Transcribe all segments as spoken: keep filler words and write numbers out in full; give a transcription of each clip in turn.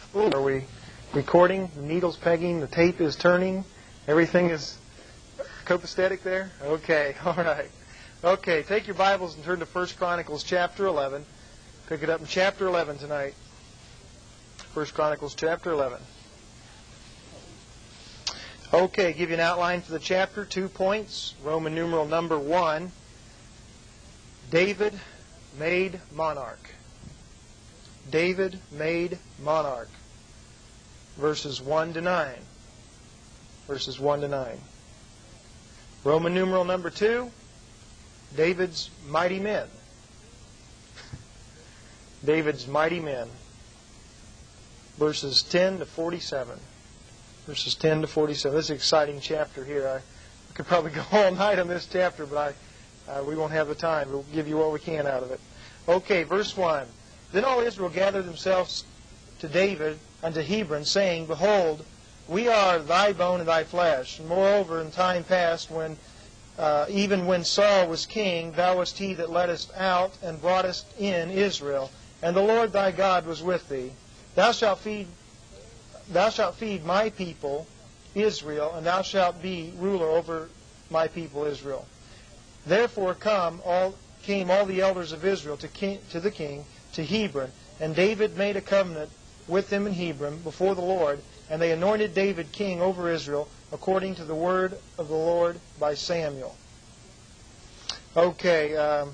Ooh, are we recording? The needle's pegging, the tape is turning, everything is copacetic there? Okay, all right. Okay, take your Bibles and turn to First Chronicles chapter eleven. Pick it up in chapter eleven tonight. First Chronicles chapter eleven. Okay, give you an outline for the chapter. Two points. Roman numeral number one. David made monarch. David made monarch. Verses one to nine. Verses one to nine. Roman numeral number two. David's mighty men. David's mighty men. Verses ten to forty-seven. Verses ten to forty-seven. This is an exciting chapter here. I could probably go all night on this chapter, but I, uh, we won't have the time. We'll give you what we can out of it. Okay, verse one. Then all Israel gathered themselves to David unto Hebron, saying, Behold, we are thy bone and thy flesh. And moreover, in time past, when uh, even when Saul was king, thou wast he that leddest out and broughtest in Israel, and the Lord thy God was with thee. Thou shalt feed, thou shalt feed my people Israel, and thou shalt be ruler over my people Israel. Therefore come all came all the elders of Israel to king, to the king to Hebron, and David made a covenant with them in Hebron before the Lord, and they anointed David king over Israel according to the word of the Lord by Samuel. Okay, um,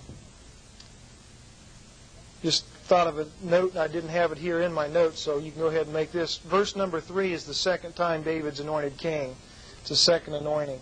just thought of a note, and I didn't have it here in my notes, so you can go ahead and make this. Verse number three is the second time David's anointed king. It's a second anointing.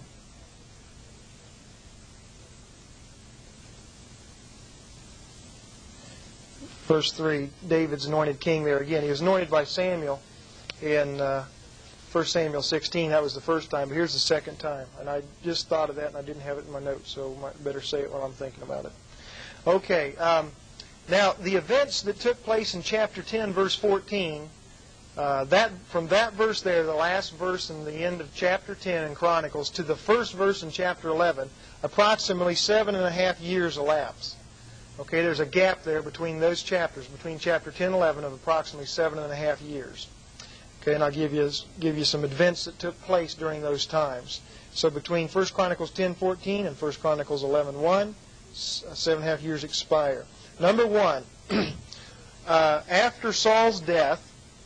Verse three, David's anointed king there again. He was anointed by Samuel in uh, First Samuel sixteen. That was the first time, but here's the second time. And I just thought of that, and I didn't have it in my notes, so I might better say it while I'm thinking about it. Okay, um, now the events that took place in chapter ten, verse fourteen, uh, that from that verse there, the last verse in the end of chapter ten in Chronicles, to the first verse in chapter eleven, approximately seven and a half years elapsed. Okay, there's a gap there between those chapters, between chapter ten and eleven, of approximately seven and a half years. Okay, and I'll give you give you some events that took place during those times. So between First Chronicles ten fourteen and First Chronicles eleven one, seven and a half years expire. Number one, uh, after Saul's death,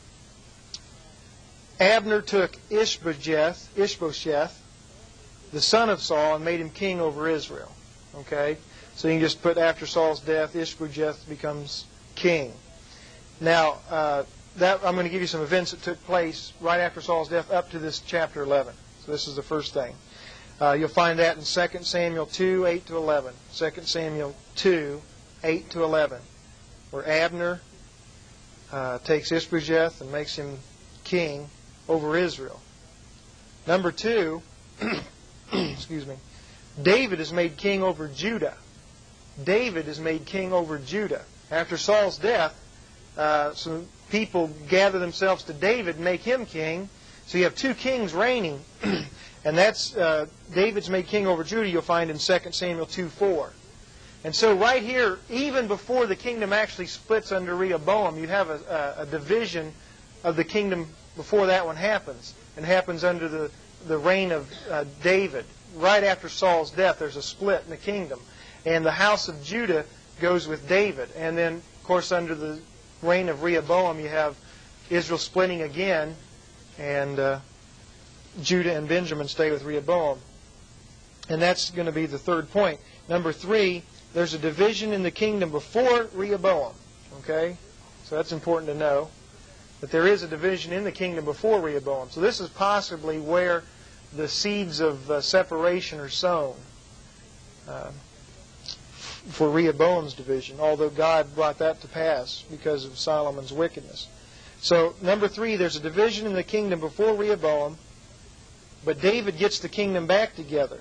Abner took Ishbosheth, Ishbosheth, the son of Saul, and made him king over Israel. Okay. So you can just put after Saul's death, Ishbosheth becomes king. Now, uh, that I'm going to give you some events that took place right after Saul's death up to this chapter eleven. So this is the first thing. Uh, you'll find that in Second Samuel two, eight to eleven. Second Samuel two, eight to eleven, where Abner uh, takes Ishbosheth and makes him king over Israel. Number two, excuse me, David is made king over Judah. David is made king over Judah. After Saul's death, uh, some people gather themselves to David and make him king. So you have two kings reigning. And that's uh, David's made king over Judah, you'll find in Second Samuel two four. And so right here, even before the kingdom actually splits under Rehoboam, you have a, a, a division of the kingdom before that one happens. And happens under the, the reign of uh, David. Right after Saul's death, there's a split in the kingdom. And the house of Judah goes with David. And then, of course, under the reign of Rehoboam, you have Israel splitting again. And uh, Judah and Benjamin stay with Rehoboam. And that's going to be the third point. Number three, there's a division in the kingdom before Rehoboam. Okay? So that's important to know. That there is a division in the kingdom before Rehoboam. So this is possibly where the seeds of uh, separation are sown. Uh, for Rehoboam's division, although God brought that to pass because of Solomon's wickedness. So, number three, there's a division in the kingdom before Rehoboam, but David gets the kingdom back together.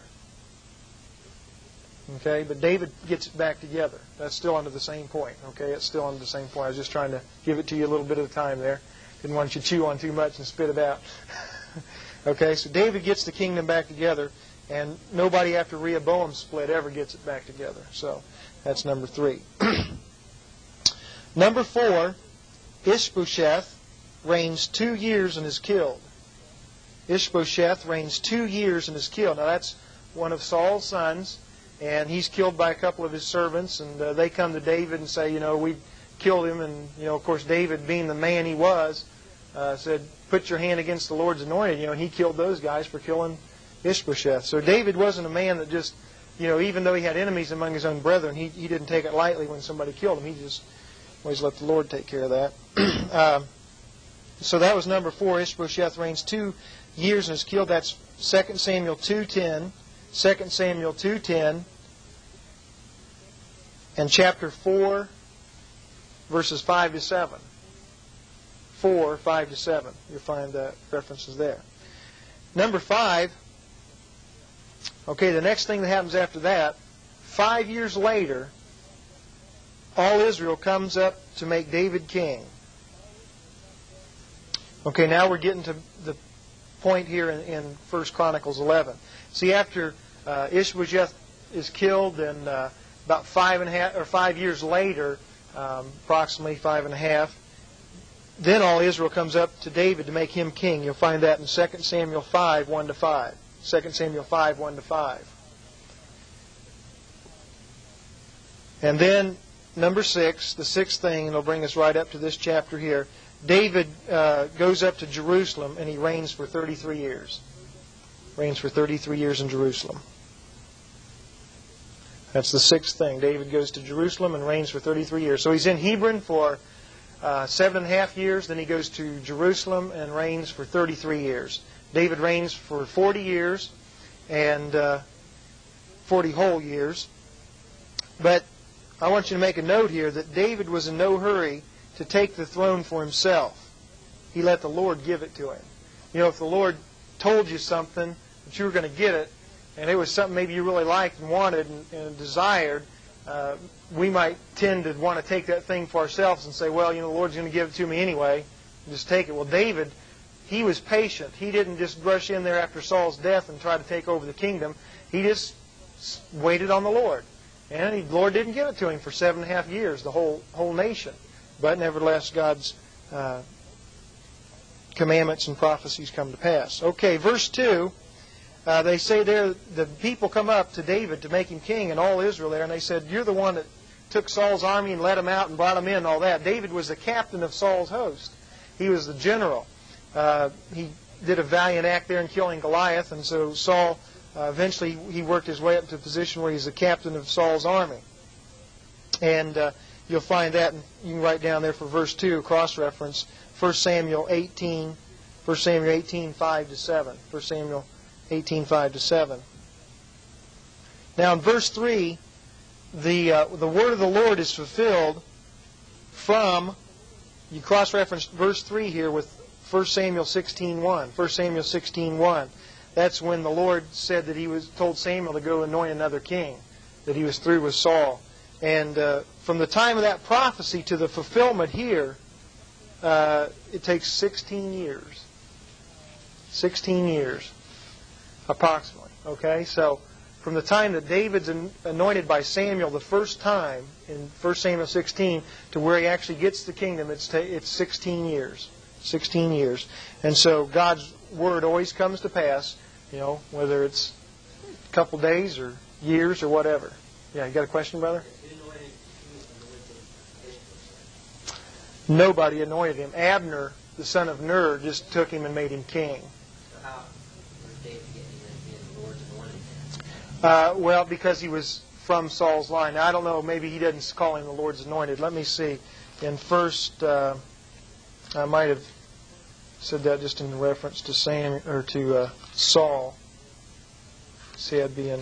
Okay, but David gets it back together. That's still under the same point. Okay, it's still under the same point. I was just trying to give it to you a little bit of the time there. Didn't want you to chew on too much and spit it out. Okay, so David gets the kingdom back together, and nobody after Rehoboam split ever gets it back together. So that's number three. Number four, Ishbosheth reigns two years and is killed. Ishbosheth reigns two years and is killed. Now that's one of Saul's sons, and he's killed by a couple of his servants, and uh, they come to David and say, you know, we killed him, and, you know, of course, David, being the man he was, uh, said, put your hand against the Lord's anointed, you know, and he killed those guys for killing Ishbosheth. So David wasn't a man that just, you know, even though he had enemies among his own brethren, he, he didn't take it lightly when somebody killed him. He just always let the Lord take care of that. um, so that was number four. Ishbosheth reigns two years and is killed. That's Second Samuel two ten. Second Samuel two ten. And chapter four, verses five to seven. four, five to seven. You'll find the references there. Number five. Okay, the next thing that happens after that, five years later, all Israel comes up to make David king. Okay, now we're getting to the point here in, in First Chronicles eleven. See, after uh, Ishbosheth is killed, and uh, about five and a half or five years later, um, approximately five and a half, then all Israel comes up to David to make him king. You'll find that in Second Samuel five, one to five. Second Samuel five, one to five. And then number six, the sixth thing, and it'll bring us right up to this chapter here. David uh, goes up to Jerusalem, and he reigns for thirty-three years. Reigns for thirty-three years in Jerusalem. That's the sixth thing. David goes to Jerusalem and reigns for thirty-three years. So he's in Hebron for uh, seven and a half years. Then he goes to Jerusalem and reigns for thirty-three years. David reigns for forty years, and uh, forty whole years. But I want you to make a note here that David was in no hurry to take the throne for himself. He let the Lord give it to him. You know, if the Lord told you something, that you were going to get it, and it was something maybe you really liked and wanted and, and desired, uh, we might tend to want to take that thing for ourselves and say, well, you know, the Lord's going to give it to me anyway. Just take it. Well, David, he was patient. He didn't just rush in there after Saul's death and try to take over the kingdom. He just waited on the Lord. And the Lord didn't give it to him for seven and a half years, the whole whole nation. But nevertheless, God's uh, commandments and prophecies come to pass. Okay, verse two, uh, they say there, the people come up to David to make him king, and all Israel there, and they said, you're the one that took Saul's army and led him out and brought him in and all that. David was the captain of Saul's host. He was the general. Uh, he did a valiant act there in killing Goliath, and so Saul, uh, eventually he worked his way up to a position where he's the captain of Saul's army. And uh, you'll find that, and you can write down there for verse two, cross-reference, First Samuel eighteen, First Samuel eighteen, five to seven. First Samuel eighteen, five to seven. Now in verse three, the uh, the word of the Lord is fulfilled from, you cross-reference verse three here with First Samuel sixteen, one. First Samuel sixteen, one. That's when the Lord said that he was told Samuel to go anoint another king, that he was through with Saul. And uh, from the time of that prophecy to the fulfillment here, uh, it takes sixteen years. sixteen years, approximately. Okay, so from the time that David's anointed by Samuel the first time in First Samuel sixteen to where he actually gets the kingdom, it's ta- it's sixteen years. sixteen years. And so God's word always comes to pass, you know, whether it's a couple days or years or whatever. Yeah, you got a question, brother? Nobody anointed him. Abner, the son of Ner, just took him and made him king. So how was David getting the Lord's anointed? Uh, well, because he was from Saul's line. Now, I don't know, maybe he doesn't call him the Lord's anointed. Let me see. In first, uh, I might have said that just in reference to Sam or to uh, Saul. See, I'd be in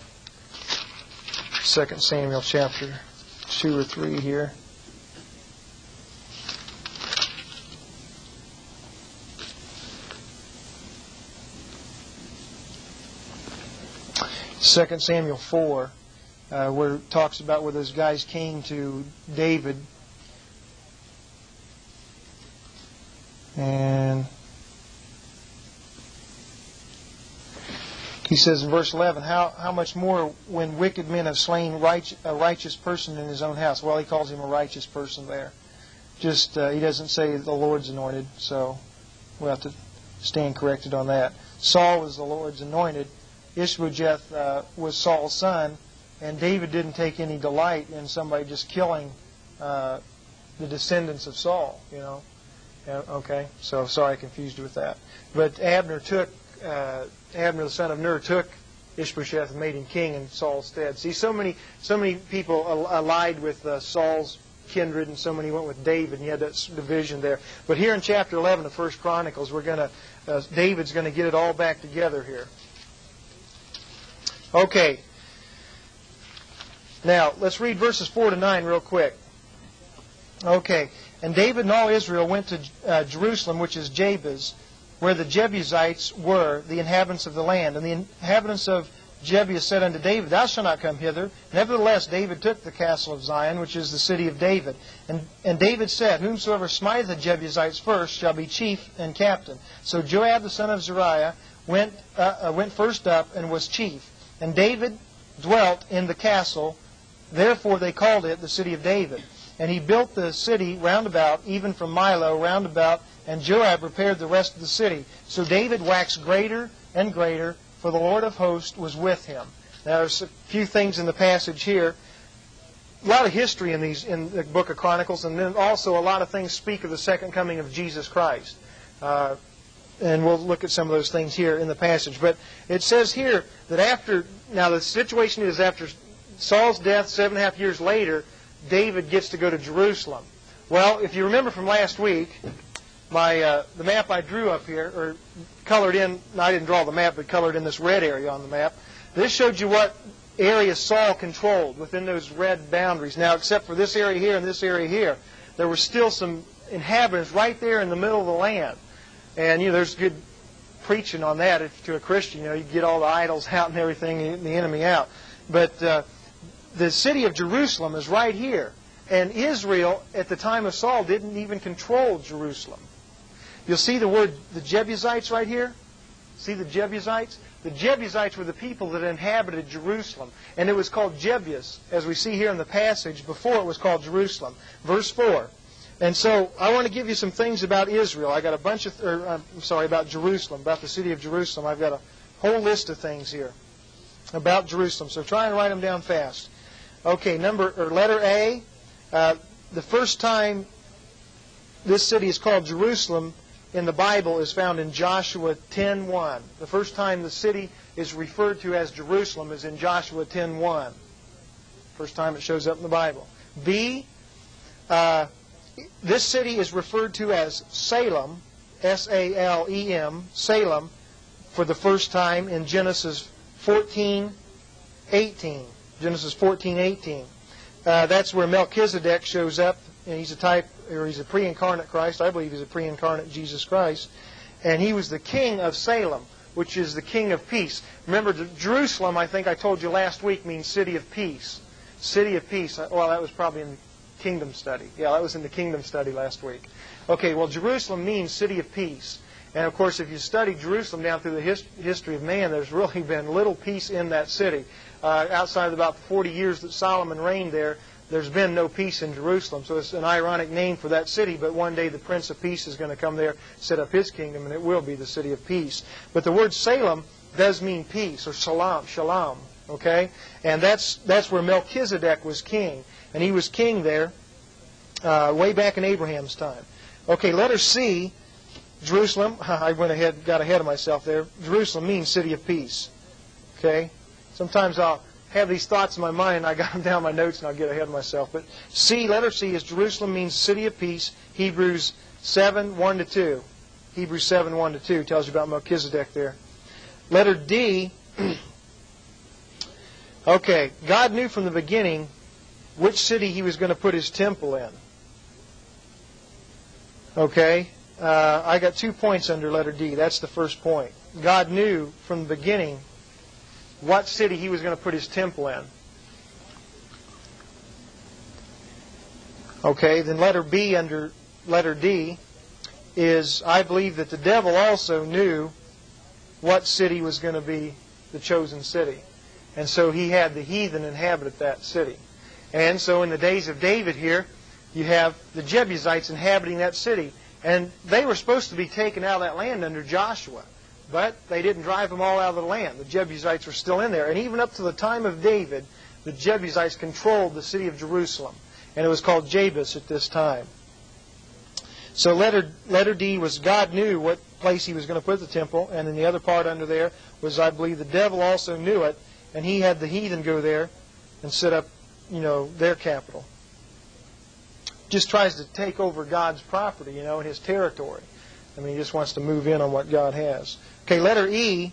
Second Samuel chapter two or three here. Second Samuel four, uh, where it talks about where those guys came to David. And he says in verse eleven, how, how much more when wicked men have slain right, a righteous person in his own house? Well, he calls him a righteous person there. just uh, he doesn't say the Lord's anointed, so we'll have to stand corrected on that. Saul was the Lord's anointed. Ishbosheth uh, was Saul's son, and David didn't take any delight in somebody just killing uh, the descendants of Saul, you know. Yeah, okay, so sorry I confused you with that. But Abner took, uh, Abner the son of Ner took Ishbosheth and made him king in Saul's stead. See, so many so many people allied with uh, Saul's kindred, and so many went with David, and you had that division there. But here in chapter eleven of First Chronicles, we're going to, uh, David's going to get it all back together here. Okay. Now, let's read verses four to nine real quick. Okay. And David and all Israel went to uh, Jerusalem, which is Jabez, where the Jebusites were, the inhabitants of the land. And the inhabitants of Jebus said unto David, Thou shalt not come hither. Nevertheless, David took the castle of Zion, which is the city of David. And, and David said, Whomsoever smiteth the Jebusites first shall be chief and captain. So Joab the son of Zeruiah went, uh, uh, went first up and was chief. And David dwelt in the castle. Therefore they called it the city of David. And he built the city round about, even from Milo round about, and Joab repaired the rest of the city. So David waxed greater and greater, for the Lord of hosts was with him. Now there's a few things in the passage here. A lot of history in these in the book of Chronicles, and then also a lot of things speak of the second coming of Jesus Christ. Uh, and we'll look at some of those things here in the passage. But it says here that after, now the situation is after Saul's death, seven and a half years later, David gets to go to Jerusalem. Well, if you remember from last week, my uh, the map I drew up here, or colored in, no, I didn't draw the map, but colored in this red area on the map, this showed you what area Saul controlled within those red boundaries. Now, except for this area here and this area here, there were still some inhabitants right there in the middle of the land. And, you know, there's good preaching on that if, to a Christian. You know, you get all the idols out and everything, and the enemy out. But uh, the city of Jerusalem is right here. And Israel, at the time of Saul, didn't even control Jerusalem. You'll see the word, the Jebusites right here. See the Jebusites? The Jebusites were the people that inhabited Jerusalem. And it was called Jebus, as we see here in the passage, before it was called Jerusalem. Verse four. And so I want to give you some things about Israel. I got a bunch of, or, I'm sorry, about Jerusalem, about the city of Jerusalem. I've got a whole list of things here about Jerusalem. So try and write them down fast. Okay, number or letter A. Uh, the first time this city is called Jerusalem in the Bible is found in Joshua ten one. The first time the city is referred to as Jerusalem is in Joshua ten one. First time it shows up in the Bible. B. Uh, this city is referred to as Salem, S A L E M, Salem, for the first time in Genesis fourteen eighteen. Genesis fourteen eighteen. Uh, that's where Melchizedek shows up, and he's a type, or he's a pre-incarnate Christ. I believe he's a pre-incarnate Jesus Christ. And he was the king of Salem, which is the king of peace. Remember, Jerusalem, I think I told you last week, means city of peace. City of peace. Well, that was probably in the kingdom study. Yeah, that was in the kingdom study last week. Okay, well, Jerusalem means city of peace. And, of course, if you study Jerusalem down through the his- history of man, there's really been little peace in that city. Uh, outside of about forty years that Solomon reigned there, there's been no peace in Jerusalem. So it's an ironic name for that city, but one day the Prince of Peace is going to come there, set up his kingdom, and it will be the city of peace. But the word Salem does mean peace, or shalom, shalom, okay? And that's that's where Melchizedek was king. And he was king there uh, way back in Abraham's time. Okay, letter C, Jerusalem. I went ahead, got ahead of myself there. Jerusalem means city of peace, okay? Sometimes I'll have these thoughts in my mind, and I got them down in my notes, and I'll get ahead of myself. But C, letter C, is Jerusalem means city of peace. Hebrews seven, one to two. Hebrews seven, one to two tells you about Melchizedek there. Letter D, okay, God knew from the beginning which city He was going to put His temple in. Okay, uh, I got two points under letter D. That's the first point. God knew from the beginning what city He was going to put His temple in. Okay, then letter B under letter D is, I believe that the devil also knew what city was going to be the chosen city. And so he had the heathen inhabit that city. And so in the days of David here, you have the Jebusites inhabiting that city. And they were supposed to be taken out of that land under Joshua. But they didn't drive them all out of the land. The Jebusites were still in there. And even up to the time of David, the Jebusites controlled the city of Jerusalem. And it was called Jebus at this time. So letter, letter D was God knew what place he was going to put the temple. And then the other part under there was, I believe, the devil also knew it. And he had the heathen go there and set up, you know, their capital. Just tries to take over God's property, you know, his territory. I mean, he just wants to move in on what God has. Okay, letter E.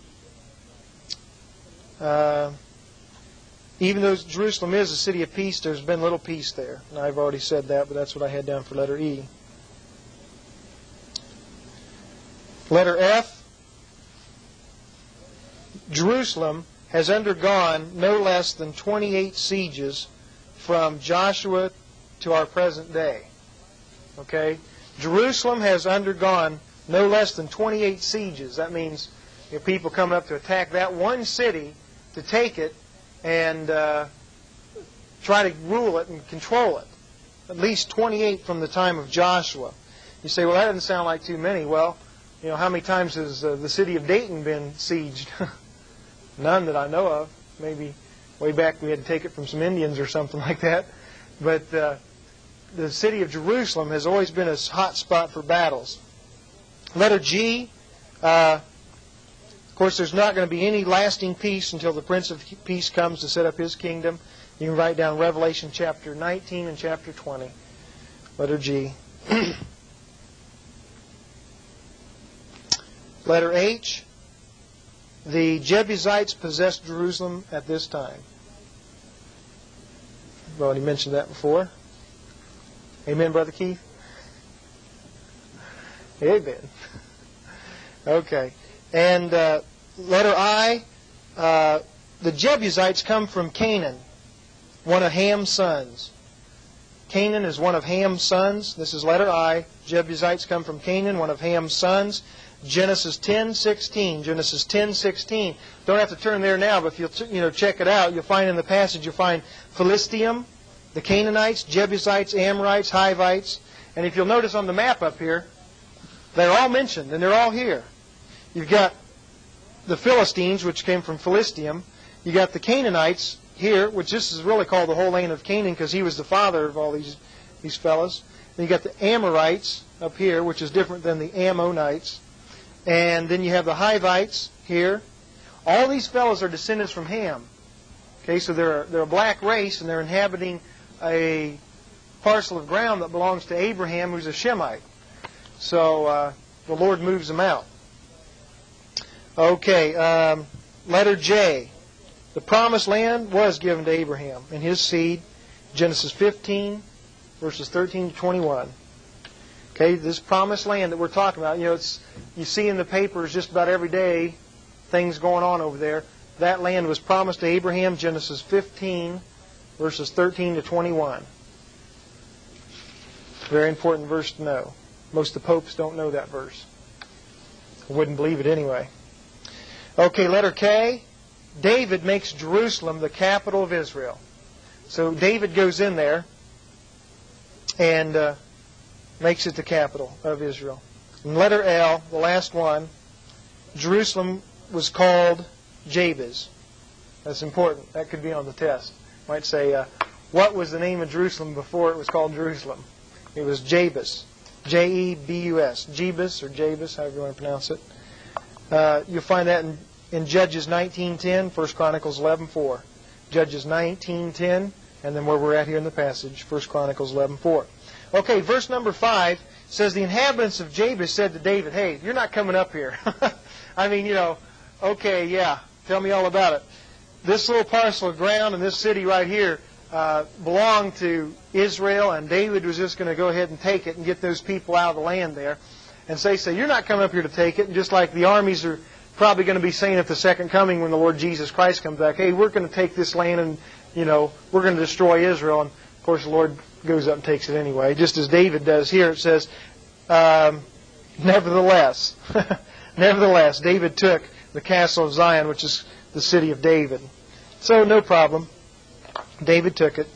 Uh, even though Jerusalem is a city of peace, there's been little peace there. And I've already said that, but that's what I had down for letter E. Letter F. Jerusalem has undergone no less than twenty-eight sieges from Joshua to our present day. Okay? Jerusalem has undergone no less than twenty-eight sieges. That means, you know, people coming up to attack that one city, to take it and uh, try to rule it and control it. At least twenty-eight from the time of Joshua. You say, well, that doesn't sound like too many. Well, you know, how many times has uh, the city of Dayton been sieged? None that I know of. Maybe way back we had to take it from some Indians or something like that. But uh, the city of Jerusalem has always been a hot spot for battles. Letter G. Uh, of course, there's not going to be any lasting peace until the Prince of Peace comes to set up his kingdom. You can write down Revelation chapter nineteen and chapter twenty. Letter G. Letter H. The Jebusites possessed Jerusalem at this time. I've already mentioned that before. Amen, Brother Keith? Amen. Okay. And uh, letter I, uh, the Jebusites come from Canaan, one of Ham's sons. Canaan is one of Ham's sons. This is letter I. Jebusites come from Canaan, one of Ham's sons. Genesis ten sixteen. Genesis ten sixteen. Don't have to turn there now, but if you'll you know check it out, you'll find in the passage you'll find Philistium, the Canaanites, Jebusites, Amorites, Hivites, and if you'll notice on the map up here, they're all mentioned and they're all here. You've got the Philistines, which came from Philistium. You got the Canaanites here, which this is really called the whole land of Canaan because he was the father of all these these fellows. Then you got the Amorites up here, which is different than the Ammonites. And then you have the Hivites here. All these fellows are descendants from Ham. Okay, so they're, they're a black race, and they're inhabiting a parcel of ground that belongs to Abraham, who's a Shemite. So uh, the Lord moves them out. Okay, um, letter J. The promised land was given to Abraham and his seed. Genesis fifteen, verses thirteen to twenty-one. Okay, this promised land that we're talking about, you know, it's you see in the papers just about every day things going on over there. That land was promised to Abraham, Genesis fifteen, verses thirteen to twenty-one. Very important verse to know. Most of the popes don't know that verse. I wouldn't believe it anyway. Okay, letter K. David makes Jerusalem the capital of Israel. So David goes in there and Uh, makes it the capital of Israel. And letter L, the last one, Jerusalem was called Jabez. That's important. That could be on the test. Might say, uh, what was the name of Jerusalem before it was called Jerusalem? It was Jabez. J E B U S. Jebus or Jabez, however you want to pronounce it. Uh, you'll find that in, in Judges nineteen ten, First Chronicles eleven four. Judges nineteen ten, and then where we're at here in the passage, First Chronicles eleven four. Okay, verse number five says, the inhabitants of Jabez said to David, hey, you're not coming up here. I mean, you know, okay, yeah, tell me all about it. This little parcel of ground in this city right here uh, belonged to Israel, and David was just going to go ahead and take it and get those people out of the land there. And so they say, you're not coming up here to take it. And just like the armies are probably going to be saying at the second coming when the Lord Jesus Christ comes back, hey, we're going to take this land and, you know, we're going to destroy Israel. And, of course, the Lord goes up and takes it anyway. Just as David does here, it says, um, nevertheless, nevertheless, David took the castle of Zion, which is the city of David. So no problem. David took it.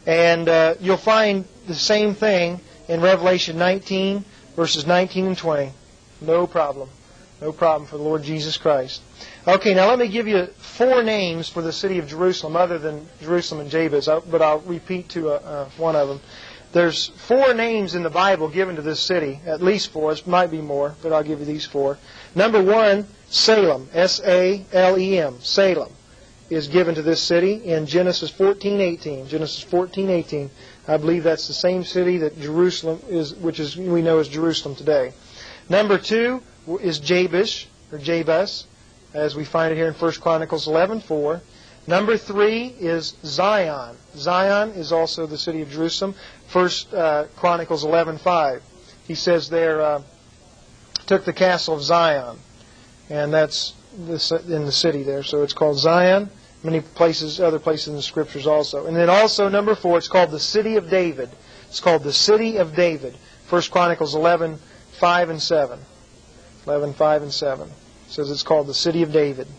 And uh, you'll find the same thing in Revelation nineteen, verses nineteen and twenty. No problem. No problem for the Lord Jesus Christ. Okay, now let me give you four names for the city of Jerusalem other than Jerusalem and Jabez, but I'll repeat to uh, uh, one of them. There's four names in the Bible given to this city, at least four. It might be more, but I'll give you these four. Number one, Salem, S A L E M, Salem, is given to this city in Genesis fourteen eighteen. Genesis fourteen eighteen. I believe that's the same city that Jerusalem is, which is we know as Jerusalem today. Number two is Jabesh, or Jabus, as we find it here in First Chronicles eleven four. Number three is Zion. Zion is also the city of Jerusalem. First uh, Chronicles eleven five. He says there, uh, took the castle of Zion. And that's in the city there. So it's called Zion. Many places, other places in the Scriptures also. And then also number four, it's called the city of David. It's called the city of David. First Chronicles eleven five and seven. eleven five and seven. It says it's called the city of David.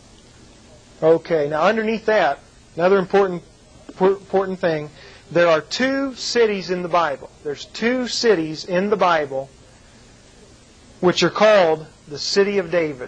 Okay, now underneath that, another important important thing, there are two cities in the Bible. There's two cities in the Bible which are called the city of David.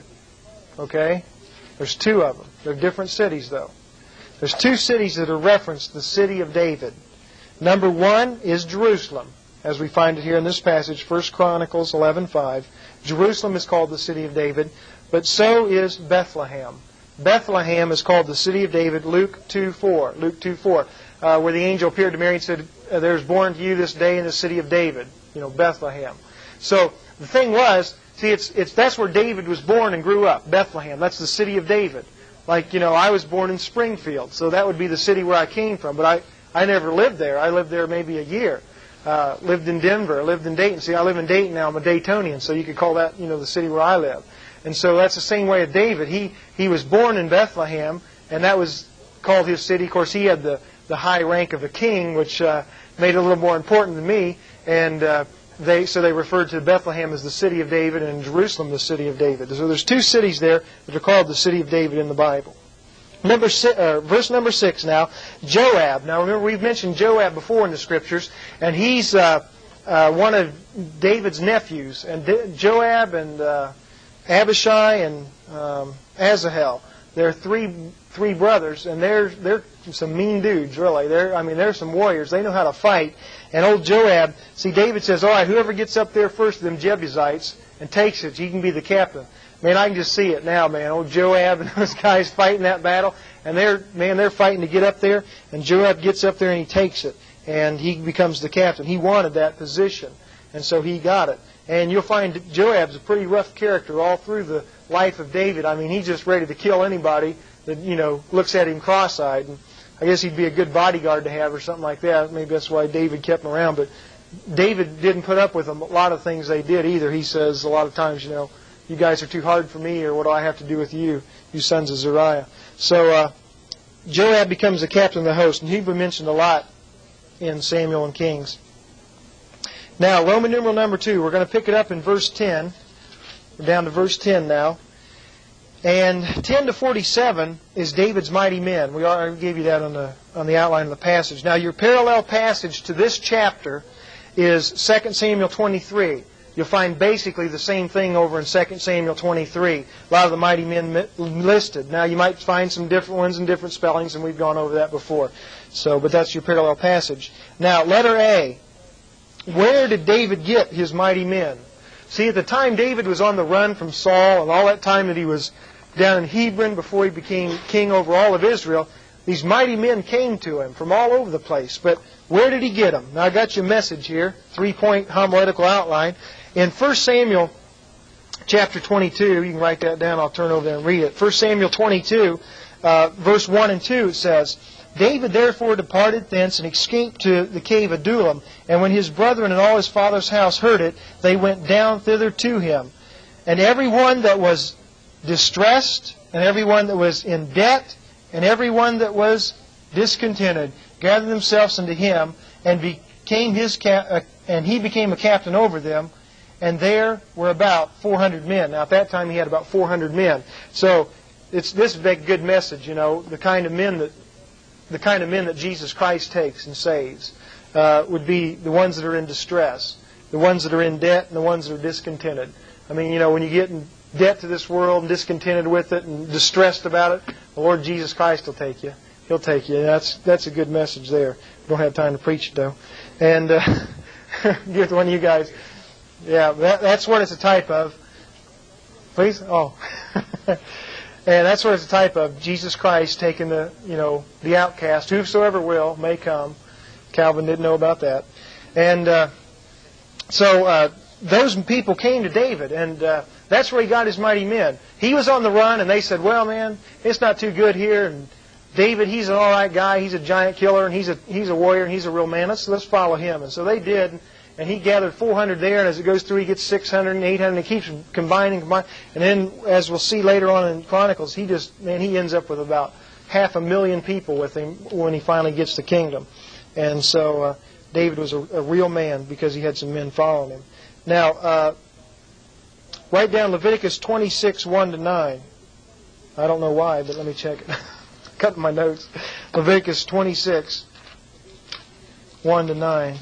Okay? There's two of them. They're different cities, though. There's two cities that are referenced, the city of David. Number one is Jerusalem, as we find it here in this passage, First Chronicles eleven five. Jerusalem is called the city of David, but so is Bethlehem. Bethlehem is called the city of David, Luke two four. Luke two four, uh, where the angel appeared to Mary and said, "There is born to you this day in the city of David," you know, Bethlehem. So the thing was, see, it's it's that's where David was born and grew up. Bethlehem, that's the city of David. Like, you know, I was born in Springfield, so that would be the city where I came from. But I I never lived there. I lived there maybe a year. Uh, lived in Denver. Lived in Dayton. See, I live in Dayton now. I'm a Daytonian, so you could call that, you know, the city where I live. And so that's the same way of David. He he was born in Bethlehem, and that was called his city. Of course, he had the, the high rank of a king, which uh, made it a little more important than me. And uh, they so they referred to Bethlehem as the city of David and Jerusalem the city of David. So there's two cities there that are called the city of David in the Bible. Number six, uh, verse number six now, Joab. Now remember, we've mentioned Joab before in the Scriptures, and he's uh, uh, one of David's nephews. And D- Joab and uh, Abishai and um, Asahel, they're three three brothers, and they're they're some mean dudes, really. They're I mean they're some warriors. They know how to fight. And old Joab, see, David says, "All right, whoever gets up there first of them Jebusites and takes it, he can be the captain." Man, I can just see it now, man. Old Joab and those guys fighting that battle, and they're man, they're fighting to get up there. And Joab gets up there and he takes it, and he becomes the captain. He wanted that position, and so he got it. And you'll find Joab's a pretty rough character all through the life of David. I mean, he's just ready to kill anybody that, you know, looks at him cross-eyed. And I guess he'd be a good bodyguard to have or something like that. Maybe that's why David kept him around. But David didn't put up with them, a lot of things they did either. He says a lot of times, you know, "You guys are too hard for me," or "What do I have to do with you, you sons of Zeruiah?" So uh, Joab becomes the captain of the host, and he's been mentioned a lot in Samuel and Kings. Now, Roman numeral number two, we're going to pick it up in verse ten. We're down to verse ten now. And ten to forty-seven is David's mighty men. We already gave you that on the on the outline of the passage. Now, your parallel passage to this chapter is Second Samuel twenty-three. You'll find basically the same thing over in Second Samuel twenty-three. A lot of the mighty men listed. Now, you might find some different ones and different spellings, and we've gone over that before. So, but that's your parallel passage. Now, letter A. Where did David get his mighty men? See, at the time David was on the run from Saul, and all that time that he was down in Hebron before he became king over all of Israel, these mighty men came to him from all over the place. But where did he get them? Now, I got your message here, three-point homiletical outline. In First Samuel chapter twenty-two, you can write that down, I'll turn over there and read it. First Samuel twenty-two, uh, verse one and two, it says, "David therefore departed thence and escaped to the cave of Adullam. And when his brethren and all his father's house heard it, they went down thither to him. And every one that was distressed, and every one that was in debt, and every one that was discontented, gathered themselves unto him, and became his cap- uh, and he became a captain over them. And there were about four hundred men." Now, at that time, he had about four hundred men. So, it's this is a good message, you know, the kind of men that the kind of men that Jesus Christ takes and saves uh, would be the ones that are in distress, the ones that are in debt, and the ones that are discontented. I mean, you know, when you get in debt to this world and discontented with it and distressed about it, the Lord Jesus Christ will take you. He'll take you. That's that's a good message there. Don't have time to preach it, though. And uh, give it to one of you guys. Yeah, that, that's what it's a type of. Please? Oh. And that's what it's a type of. Jesus Christ taking the, you know, the outcast. Whosoever will may come. Calvin didn't know about that. And uh, so uh, those people came to David, and uh, that's where he got his mighty men. He was on the run, and they said, well, man, it's not too good here. And David, he's an all right guy. He's a giant killer, and he's a he's a warrior, and he's a real man. Let's, let's follow him. And so they did. And he gathered four hundred there, and as it goes through, he gets six hundred and eight hundred, and he keeps combining, combining. And then, as we'll see later on in Chronicles, he just, man, he ends up with about half a million people with him when he finally gets the kingdom. And so uh, David was a, a real man because he had some men following him. Now, uh, write down Leviticus twenty-six, one to nine. I don't know why, but let me check it. Cutting my notes. Leviticus twenty-six, one to nine.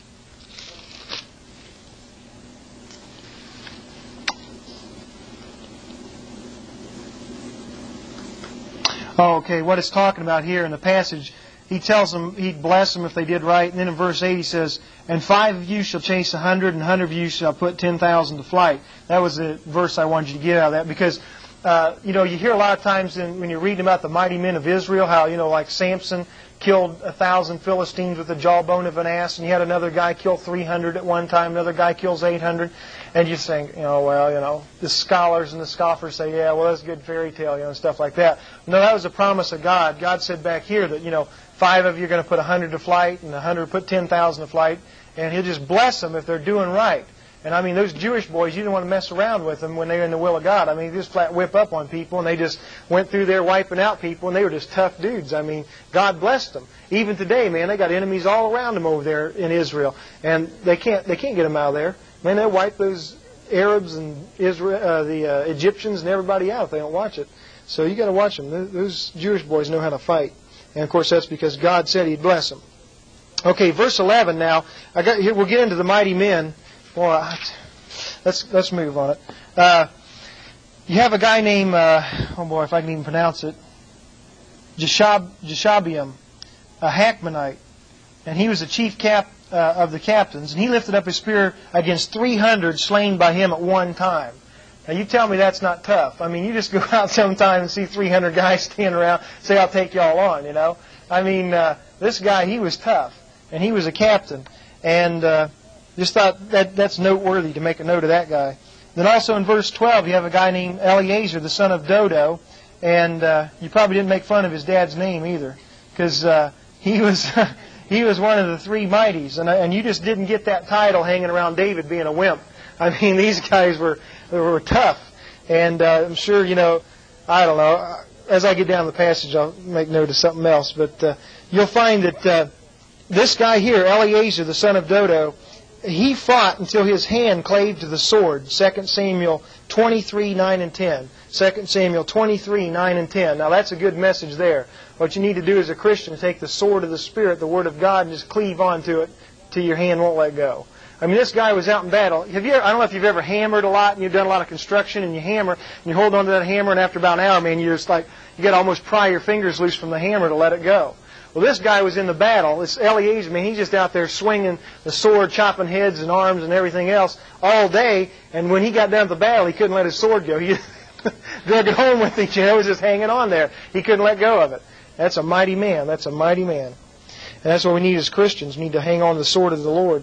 Oh, okay, what it's talking about here in the passage, he tells them he'd bless them if they did right. And then in verse eight he says, and five of you shall chase a hundred, and a hundred of you shall put ten thousand to flight. That was the verse I wanted you to get out of that, because, uh, you know, you hear a lot of times in, when you're reading about the mighty men of Israel, how, you know, like Samson killed a thousand Philistines with the jawbone of an ass, and you had another guy kill three hundred at one time, another guy kills eight hundred. And you think, you know, well, you know, the scholars and the scoffers say, yeah, well, that's a good fairy tale, you know, and stuff like that. No, that was a promise of God. God said back here that, you know, five of you are going to put a hundred to flight, and a hundred put ten thousand to flight, and He'll just bless them if they're doing right. And I mean, those Jewish boys, you didn't want to mess around with them when they were in the will of God. I mean, they just flat whip up on people, and they just went through there wiping out people, and they were just tough dudes. I mean, God blessed them. Even today, man, they got enemies all around them over there in Israel, and they can't they can't get them out of there. Man, they'll wipe those Arabs and Israel, uh, the uh, Egyptians and everybody out if they don't watch it. So you got to watch them. Those Jewish boys know how to fight, and of course that's because God said He'd bless them. Okay, verse eleven. Now I got here. We'll get into the mighty men. Boy, let's let's move on it. Uh, you have a guy named uh, oh boy, if I can even pronounce it, Jeshab, Jeshabeam, a Hakmonite, and he was the chief cap uh, of the captains, and he lifted up his spear against three hundred slain by him at one time. Now you tell me that's not tough. I mean, you just go out sometime and see three hundred guys standing around, say, "I'll take y'all on," you know. I mean, uh, this guy, he was tough, and he was a captain, and uh, just thought that that's noteworthy to make a note of that guy. Then also in verse twelve, you have a guy named Eleazar, the son of Dodo, and uh, you probably didn't make fun of his dad's name either, because uh, he was he was one of the three mighties, and and you just didn't get that title hanging around David being a wimp. I mean, these guys were were tough, and uh, I'm sure, you know, I don't know. As I get down the passage, I'll make note of something else, but uh, you'll find that uh, this guy here, Eleazar, the son of Dodo, he fought until his hand clave to the sword. Second Samuel twenty-three, nine and ten. Second Samuel twenty-three, nine and ten. Now that's a good message there. What you need to do as a Christian is take the sword of the Spirit, the Word of God, and just cleave onto it till your hand won't let go. I mean, this guy was out in battle. Have you ever, I don't know if you've ever hammered a lot and you've done a lot of construction and you hammer and you hold on to that hammer, and after about an hour, man, you just like, you got to almost pry your fingers loose from the hammer to let it go. Well, this guy was in the battle. This Eleazar, man, he's just out there swinging the sword, chopping heads and arms and everything else all day. And when he got done with the battle, he couldn't let his sword go. He drug it home with him. You know, it was just hanging on there. He couldn't let go of it. That's a mighty man. That's a mighty man. And that's what we need as Christians. We need to hang on to the sword of the Lord.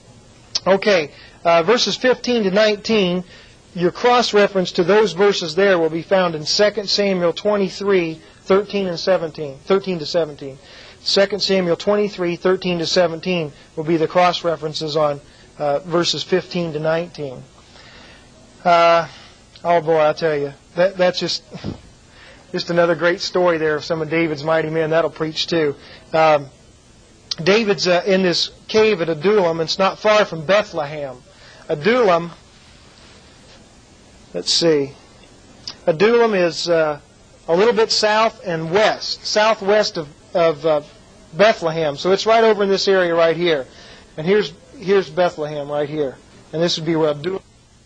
Okay, uh, verses fifteen to nineteen, your cross-reference to those verses there will be found in Second Samuel twenty-three, thirteen and seventeen, thirteen to seventeen. Second Samuel twenty-three, thirteen to seventeen will be the cross-references on uh, verses fifteen to nineteen. Uh, oh boy, I'll tell you, that, that's just just another great story there of some of David's mighty men. That'll preach too. Um, David's uh, in this cave at Adullam. It's not far from Bethlehem. Adullam, let's see, Adullam is uh, a little bit south and west, southwest of of uh, Bethlehem. So it's right over in this area right here. And here's here's Bethlehem right here. And this would be where Abdullah.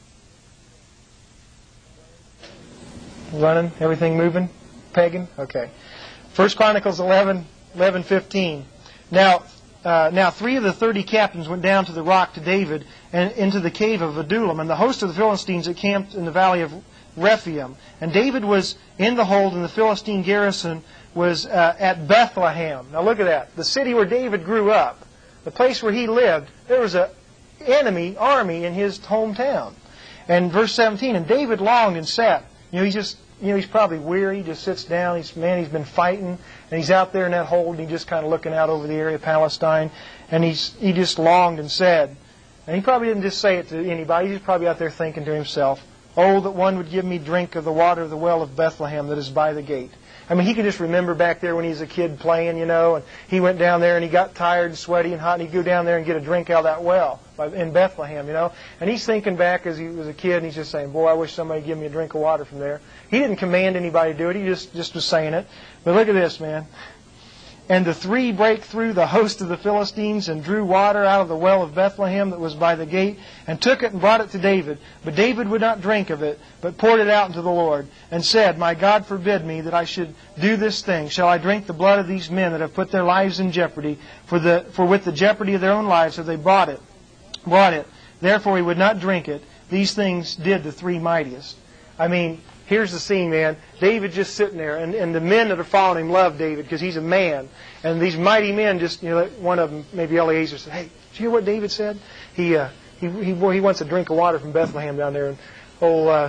Running, everything moving, pagan. Okay. First Chronicles eleven, eleven, fifteen. Now, uh, now three of the thirty captains went down to the rock to David and into the cave of Adullam, and the host of the Philistines that camped in the valley of Rephaim. And David was in the hold, and the Philistine garrison was uh, at Bethlehem. Now look at that. The city where David grew up, the place where he lived, there was an enemy army in his hometown. And verse seventeen, and David longed and sat. You know, he's just, you know, he's probably weary. He just sits down. He's, man, he's been fighting. And he's out there in that hold, and he's just kind of looking out over the area of Palestine. And he's he just longed and said, and he probably didn't just say it to anybody. He's probably out there thinking to himself, oh, that one would give me drink of the water of the well of Bethlehem that is by the gate. I mean, he could just remember back there when he was a kid playing, you know, and he went down there and he got tired and sweaty and hot, and he'd go down there and get a drink out of that well in Bethlehem, you know. And he's thinking back as he was a kid, and he's just saying, boy, I wish somebody would give me a drink of water from there. He didn't command anybody to do it. He just, just was saying it. But look at this, man. And the three brake through the host of the Philistines and drew water out of the well of Bethlehem that was by the gate, and took it and brought it to David. But David would not drink of it, but poured it out unto the Lord, and said, my God forbid me that I should do this thing. Shall I drink the blood of these men that have put their lives in jeopardy? For the for with the jeopardy of their own lives have they bought it, brought it. Therefore he would not drink it. These things did the three mightiest. I mean, here's the scene, man. David just sitting there, and, and the men that are following him love David because he's a man. And these mighty men just, you know, one of them, maybe Eliezer, said, hey, did you hear what David said? He uh, he he, boy, he wants a drink of water from Bethlehem down there. And old uh,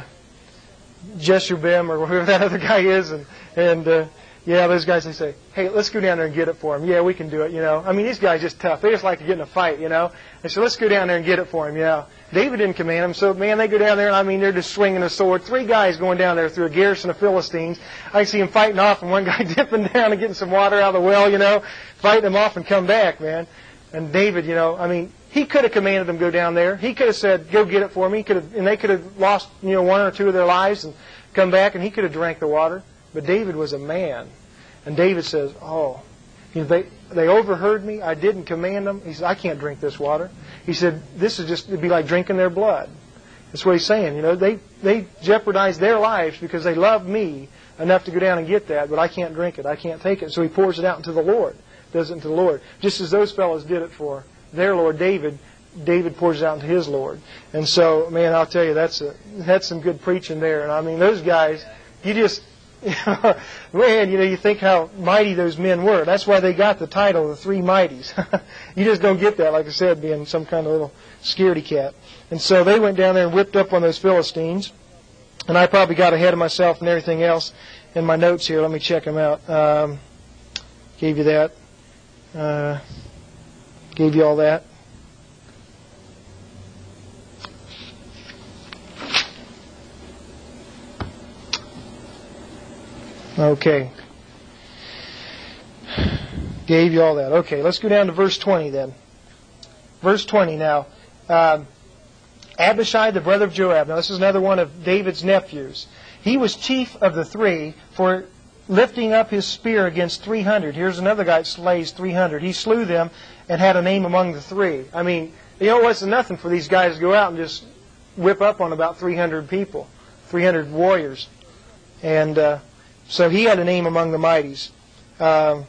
Jeshubim, or whoever that other guy is, and, and uh, yeah, those guys, they say, hey, let's go down there and get it for him. Yeah, we can do it, you know. I mean, these guys are just tough. They just like to get in a fight, you know. They said, let's go down there and get it for him, yeah. David didn't command them, so, man, they go down there, and I mean, they're just swinging a sword. Three guys going down there through a garrison of Philistines. I see them fighting off, and one guy dipping down and getting some water out of the well, you know, fighting them off and come back, man. And David, you know, I mean, he could have commanded them to go down there. He could have said, go get it for me. He could have, and they could have lost, you know, one or two of their lives and come back, and he could have drank the water. But David was a man. And David says, oh, you know, they they overheard me. I didn't command them. He said, I can't drink this water. He said, this is just, it'd be like drinking their blood. That's what he's saying. You know, they, they jeopardized their lives because they love me enough to go down and get that, but I can't drink it. I can't take it. So he pours it out into the Lord. Does it into the Lord. Just as those fellows did it for their Lord David, David pours it out into his Lord. And so, man, I'll tell you, that's a, that's some good preaching there. And I mean, those guys, you just, man, you know, you think how mighty those men were. That's why they got the title, the Three Mighties. You just don't get that, like I said, being some kind of little scaredy cat. And so they went down there and whipped up on those Philistines. And I probably got ahead of myself and everything else in my notes here. Let me check them out. Um, gave you that. Uh, gave you all that. Okay. Gave you all that. Okay, let's go down to verse twenty then. Verse twenty now. Um, Abishai, the brother of Joab. Now, this is another one of David's nephews. He was chief of the three for lifting up his spear against three hundred. Here's another guy that slays three hundred. He slew them and had a name among the three. I mean, you know, it wasn't nothing for these guys to go out and just whip up on about three hundred people, three hundred warriors. And uh, so he had a name among the mighties. Uh,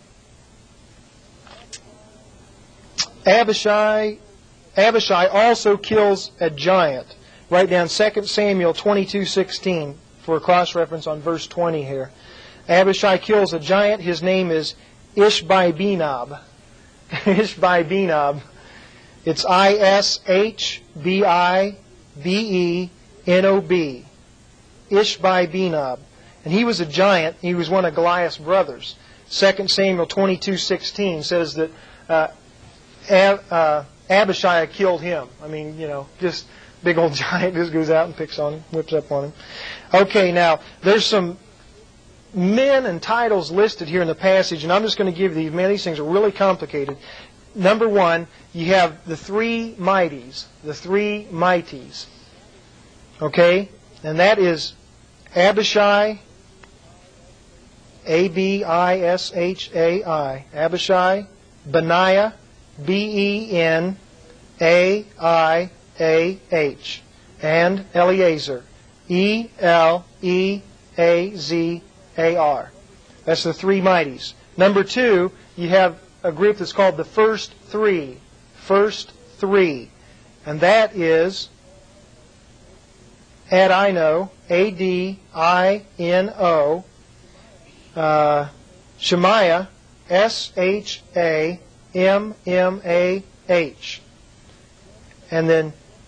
Abishai... Abishai also kills a giant. Write down Second Samuel twenty-two sixteen for a cross-reference on verse twenty here. Abishai kills a giant. His name is Ishbi-Benob. Ishbi-Benob. It's I S H B I B E N O B. Ishbi-Benob. And he was a giant. He was one of Goliath's brothers. Second Samuel twenty-two sixteen says that uh, Ab, uh, Abishai killed him. I mean, you know, just big old giant just goes out and picks on him, whips up on him. Okay, now, there's some men and titles listed here in the passage, and I'm just going to give these. Man, these things are really complicated. Number one, you have the three mighties, the three mighties. Okay? And that is Abishai, A B I S H A I. Abishai. Benaiah. B E N A I A H. And Eleazar. E L E A Z A R. That's the three mighties. Number two, you have a group that's called the first three. First three. And that is Adino, A D I N O, uh, Shemaiah, S H A M M A H, and then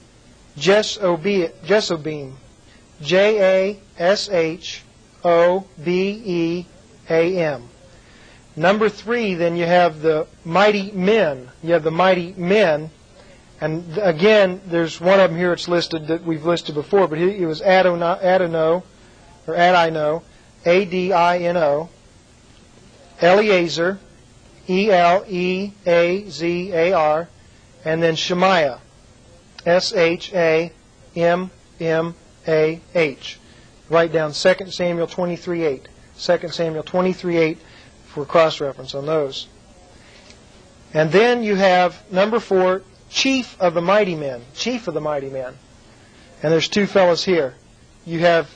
Jeshobeam, J A S H O B E A M. Number three, then you have the mighty men. You have the mighty men. And again, there's one of them here it's listed that we've listed before, but it was Adino, Adino or Adino, A D I N O, Eleazar, E L E A Z A R, and then Shemaiah, S H A M M A H. Write down Second Samuel twenty-three eight. Second Samuel twenty-three eight for cross-reference on those. And then you have, number four, Chief of the mighty men. Chief of the mighty men. And there's two fellows here. You have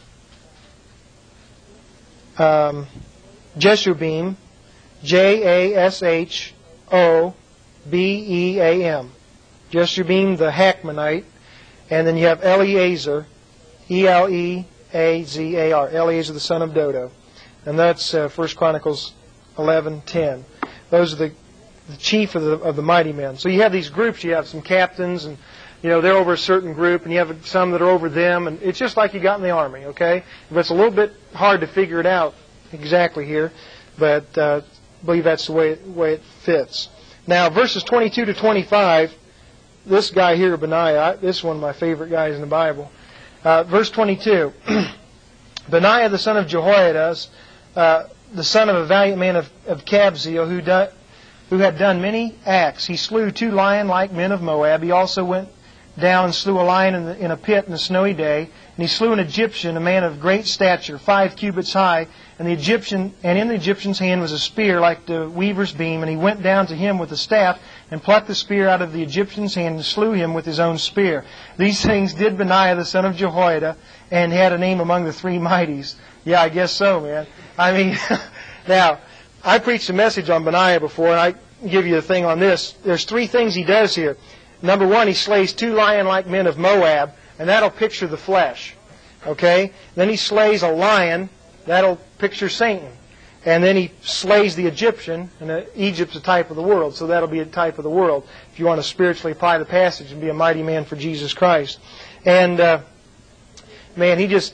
um, Jeshobeam, J A S H O B E A M. Jeshobeam the Hackmanite. And then you have Eleazar, E L E A Z A R. Eleazar the son of Dodo. And that's uh, First Chronicles eleven ten. Those are the the chief of the of the mighty men. So you have these groups. You have some captains, and you know they're over a certain group, and you have some that are over them, and it's just like you got in the army. Okay, but it's a little bit hard to figure it out exactly here, but uh, I believe that's the way way it fits. Now, verses twenty-two to twenty-five. This guy here, Benaiah, this is one of my favorite guys in the Bible. Uh, verse twenty-two. Benaiah the son of Jehoiada, uh, the son of a valiant man of, of Kabzeel, who done who had done many acts. He slew two lion-like men of Moab. He also went down and slew a lion in, the, in a pit in a snowy day. And he slew an Egyptian, a man of great stature, five cubits high. And the Egyptian, and in the Egyptian's hand was a spear like the weaver's beam. And he went down to him with a staff and plucked the spear out of the Egyptian's hand and slew him with his own spear. These things did Benaiah the son of Jehoiada, and had a name among the three mighties. Yeah, I guess so, man. I mean, now, I preached a message on Benaiah before, and I give you a thing on this. There's three things he does here. Number one, he slays two lion-like men of Moab, and that'll picture the flesh. Okay? Then he slays a lion, that'll picture Satan. And then he slays the Egyptian, and uh, Egypt's a type of the world, so that'll be a type of the world, if you want to spiritually apply the passage and be a mighty man for Jesus Christ. And, uh, man, he just,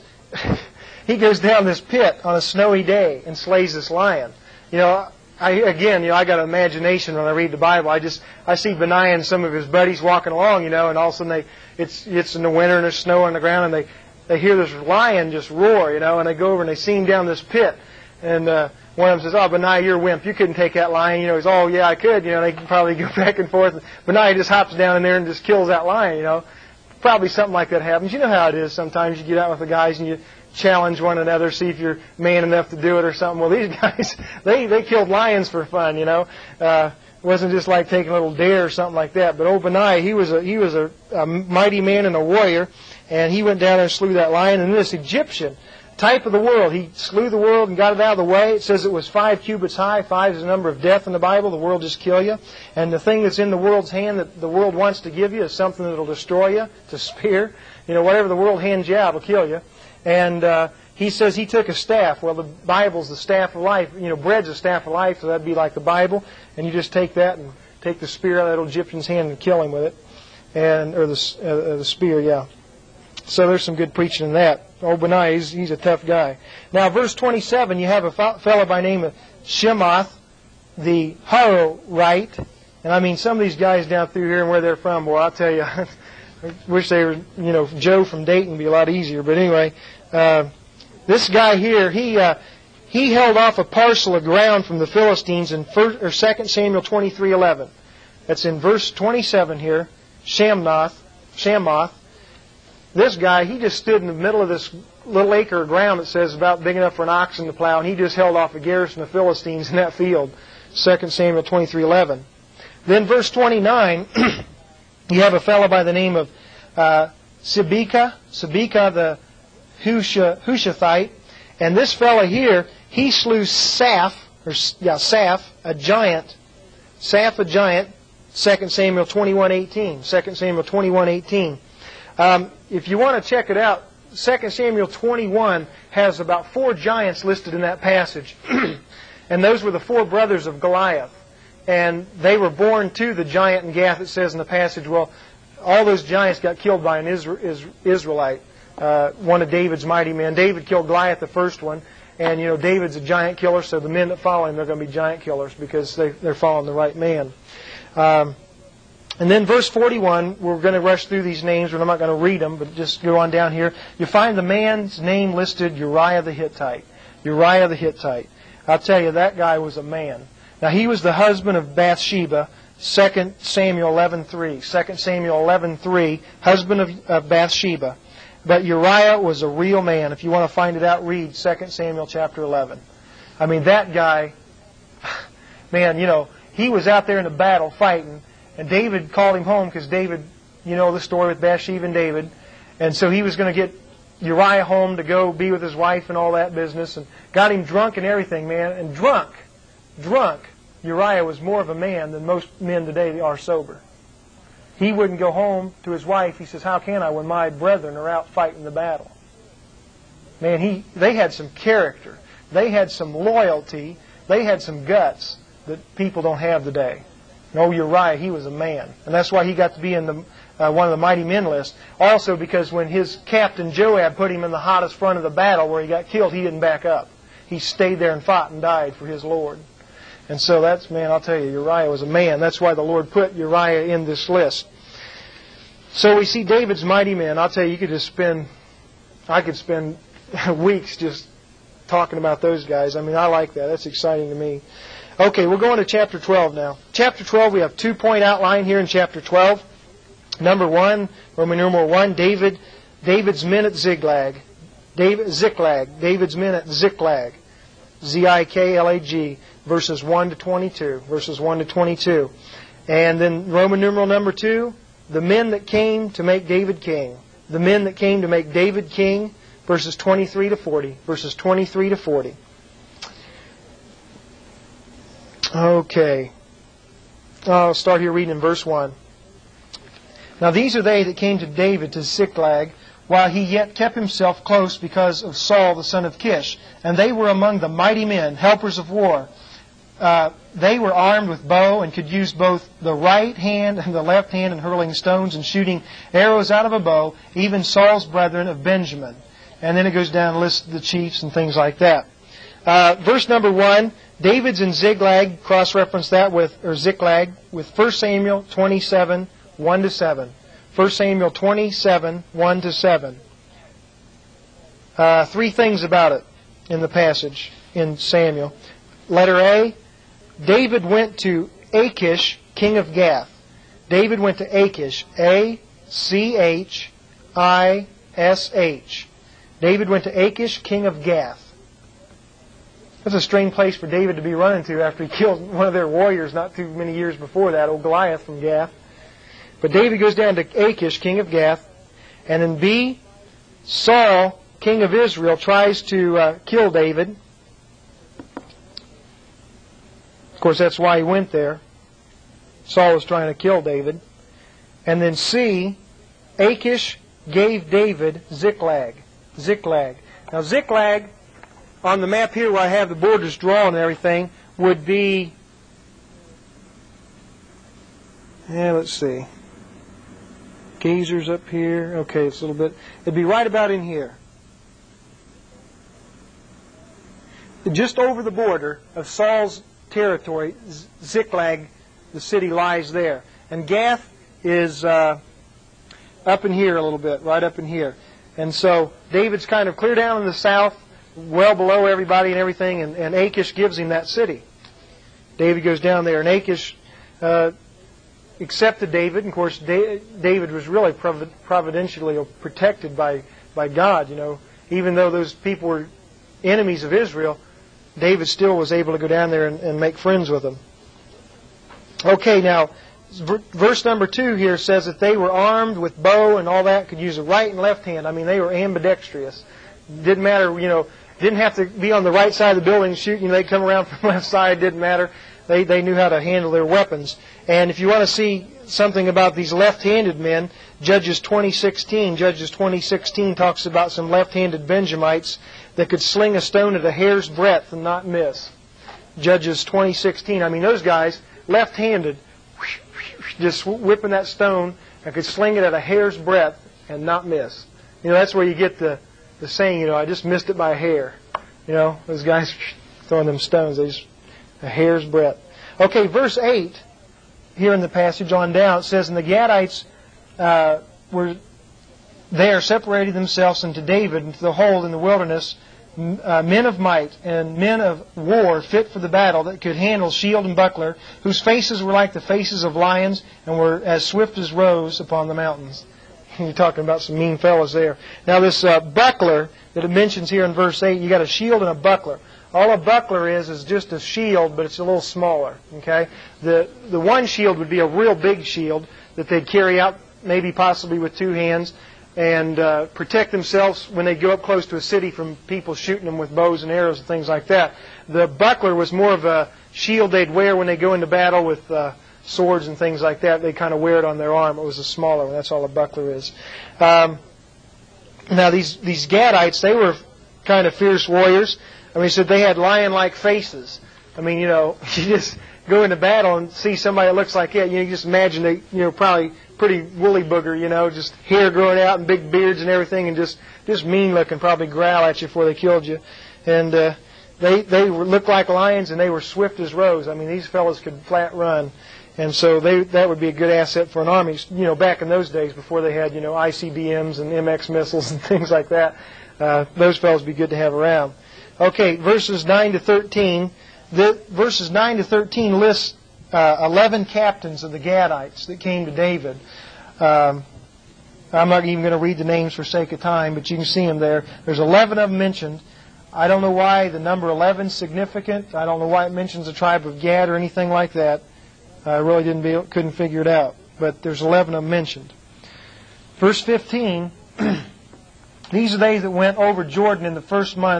he goes down this pit on a snowy day and slays this lion. You know, I, again, you know, I got an imagination when I read the Bible. I just, I see Benaiah and some of his buddies walking along, you know, and all of a sudden they, it's, it's in the winter and there's snow on the ground, and they, they hear this lion just roar, you know, and they go over and they see him down this pit. And uh, one of them says, "Oh, Benaiah, you're a wimp. You couldn't take that lion." You know, he's, "Oh, yeah, I could." You know, they can probably go back and forth. Benaiah just hops down in there and just kills that lion, you know. Probably something like that happens. You know how it is sometimes. You get out with the guys and you challenge one another, see if you're man enough to do it or something. Well, these guys, they, they killed lions for fun, you know. Uh, it wasn't just like taking a little dare or something like that. But old Benaiah, he was a, he was a, a mighty man and a warrior, and he went down there and slew that lion. And this Egyptian, type of the world, he slew the world and got it out of the way. It says it was five cubits high. Five is the number of death in the Bible. The world just kill you. And the thing that's in the world's hand that the world wants to give you is something that will destroy you. It's a spear. You know, whatever the world hands you out will kill you. And uh, he says he took a staff. Well, the Bible's the staff of life. You know, bread's a staff of life, so that'd be like the Bible. And you just take that and take the spear out of that old Egyptian's hand and kill him with it. And or the uh, the spear, yeah. So there's some good preaching in that. Old Benaiah, he's, he's a tough guy. Now, verse twenty-seven, you have a fellow by name of Shemoth, the Harorite. And I mean, some of these guys down through here and where they're from, boy, I'll tell you, I wish they were, you know, Joe from Dayton would be a lot easier. But anyway, uh, this guy here, he uh, he held off a parcel of ground from the Philistines in first, or Second Samuel twenty-three eleven. That's in verse twenty-seven here, Shamnoth, Shamoth. this guy, he just stood in the middle of this little acre of ground that says about big enough for an oxen to plow, and he just held off a garrison of Philistines in that field. Second Samuel twenty-three eleven. Then verse twenty-nine, you have a fellow by the name of uh, Sibekah, Sibekah the Husha, Hushathite. And this fellow here, he slew Saph, or yeah, Saph, a giant, Saph a giant, Second Samuel twenty-one eighteen. Second Samuel twenty-one eighteen. Um, if you want to check it out, Second Samuel twenty-one has about four giants listed in that passage. And those were the four brothers of Goliath. And they were born to the giant in Gath, it says in the passage. Well, all those giants got killed by an Israelite, uh, one of David's mighty men. David killed Goliath, the first one. And, you know, David's a giant killer, so the men that follow him, they're going to be giant killers because they, they're following the right man. Um, and then verse forty-one, we're going to rush through these names, but I'm not going to read them, but just go on down here. You find the man's name listed, Uriah the Hittite. Uriah the Hittite. I'll tell you, that guy was a man. Now, he was the husband of Bathsheba, Second Samuel eleven three. Second Samuel eleven three, husband of, of Bathsheba. But Uriah was a real man. If you want to find it out, read Second Samuel chapter eleven. I mean, that guy, man, you know, he was out there in the battle fighting, and David called him home because David, you know the story with Bathsheba and David. And so he was going to get Uriah home to go be with his wife and all that business, and got him drunk and everything, man. And drunk, drunk, Uriah was more of a man than most men today are sober. He wouldn't go home to his wife. He says, how can I when my brethren are out fighting the battle? Man, he they had some character. They had some loyalty. They had some guts that people don't have today. No, Uriah, he was a man. And that's why he got to be in the uh, one of the mighty men list. Also because when his captain Joab put him in the hottest front of the battle where he got killed, he didn't back up. He stayed there and fought and died for his Lord. And so that's, man, I'll tell you, Uriah was a man. That's why the Lord put Uriah in this list. So we see David's mighty men. I'll tell you, you could just spend, I could spend weeks just talking about those guys. I mean, I like that. That's exciting to me. Okay, we're going to chapter twelve now. Chapter twelve, we have two-point outline here in chapter twelve. Number one, Roman numeral one, David, David's men at Ziklag. David, Ziklag, David's men at Ziklag. Z I K L A G, verses one to twenty-two. Verses one to twenty-two. And then Roman numeral number two, the men that came to make David king. The men that came to make David king, verses twenty-three to forty. Verses twenty-three to forty. Okay. I'll start here reading in verse one. Now these are they that came to David to Ziklag, while he yet kept himself close because of Saul the son of Kish. And they were among the mighty men, helpers of war. Uh, they were armed with bow and could use both the right hand and the left hand in hurling stones and shooting arrows out of a bow, even Saul's brethren of Benjamin. And then it goes down and lists the chiefs and things like that. Uh, verse number one, David's in Ziklag, cross-reference that with, or Ziklag, with First Samuel twenty-seven, one to seven. First Samuel twenty-seven, one to seven. Uh, three things about it in the passage in Samuel. Letter A, David went to Achish, king of Gath. David went to Achish, A C H I S H. David went to Achish, king of Gath. That's a strange place for David to be running to after he killed one of their warriors not too many years before that, old Goliath from Gath. But David goes down to Achish, king of Gath. And then B, Saul, king of Israel, tries to uh, kill David. Of course, that's why he went there. Saul was trying to kill David. And then C, Achish gave David Ziklag. Ziklag. Now Ziklag, on the map here where I have the borders drawn and everything, would be, yeah, let's see. Gazer's up here. Okay, it's a little bit. It'd be right about in here. Just over the border of Saul's territory, Ziklag, the city lies there. And Gath is uh, up in here a little bit, right up in here. And so David's kind of clear down in the south, well below everybody and everything, and, and Achish gives him that city. David goes down there, and Achish uh, accepted David. And of course, David was really providentially protected by, by God. You know, even though those people were enemies of Israel, David still was able to go down there and, and make friends with them. Okay, now, verse number two here says that they were armed with bow and all that, could use a right and left hand. I mean, they were ambidextrous. Didn't matter, you know, didn't have to be on the right side of the building shooting. You know, they'd come around from the left side, didn't matter. They, they knew how to handle their weapons. And if you want to see something about these left-handed men, Judges twenty sixteen, Judges twenty sixteen talks about some left-handed Benjamites that could sling a stone at a hair's breadth and not miss. Judges twenty sixteen. I mean, those guys, left-handed, just whipping that stone and could sling it at a hair's breadth and not miss. You know, that's where you get the, the saying, you know, I just missed it by a hair. You know, those guys throwing them stones, they just, a hair's breadth. Okay, verse eight, here in the passage on down, it says, and the Gadites uh, were there separated themselves unto David into the hold in the wilderness, uh, men of might and men of war fit for the battle that could handle shield and buckler, whose faces were like the faces of lions and were as swift as roes upon the mountains. You're talking about some mean fellows there. Now this uh, buckler that it mentions here in verse eight, you got a shield and a buckler. All a buckler is is just a shield, but it's a little smaller. Okay, the the one shield would be a real big shield that they'd carry out, maybe possibly with two hands, and uh, protect themselves when they go up close to a city from people shooting them with bows and arrows and things like that. The buckler was more of a shield they'd wear when they go into battle with uh, swords and things like that. They kind of wear it on their arm. It was a smaller one. That's all a buckler is. Um, now these these Gadites, they were kind of fierce warriors. I mean, he said they had lion-like faces. I mean, you know, you just go into battle and see somebody that looks like that. You know, you just imagine they, you know, probably pretty woolly booger, you know, just hair growing out and big beards and everything, and just just mean looking, probably growl at you before they killed you. And uh, they they were, looked like lions, and they were swift as roes. I mean, these fellows could flat run, and so they that would be a good asset for an army. You know, back in those days before they had, you know, I C B Ms and M X missiles and things like that, uh, those fellows would be good to have around. Okay, verses nine to thirteen. The, verses nine to thirteen lists uh, eleven captains of the Gadites that came to David. Um, I'm not even going to read the names for sake of time, but you can see them there. There's eleven of them mentioned. I don't know why the number eleven is significant. I don't know why it mentions the tribe of Gad or anything like that. I really didn't be, couldn't figure it out. But there's eleven of them mentioned. Verse fifteen. These are they that went over Jordan in the first month,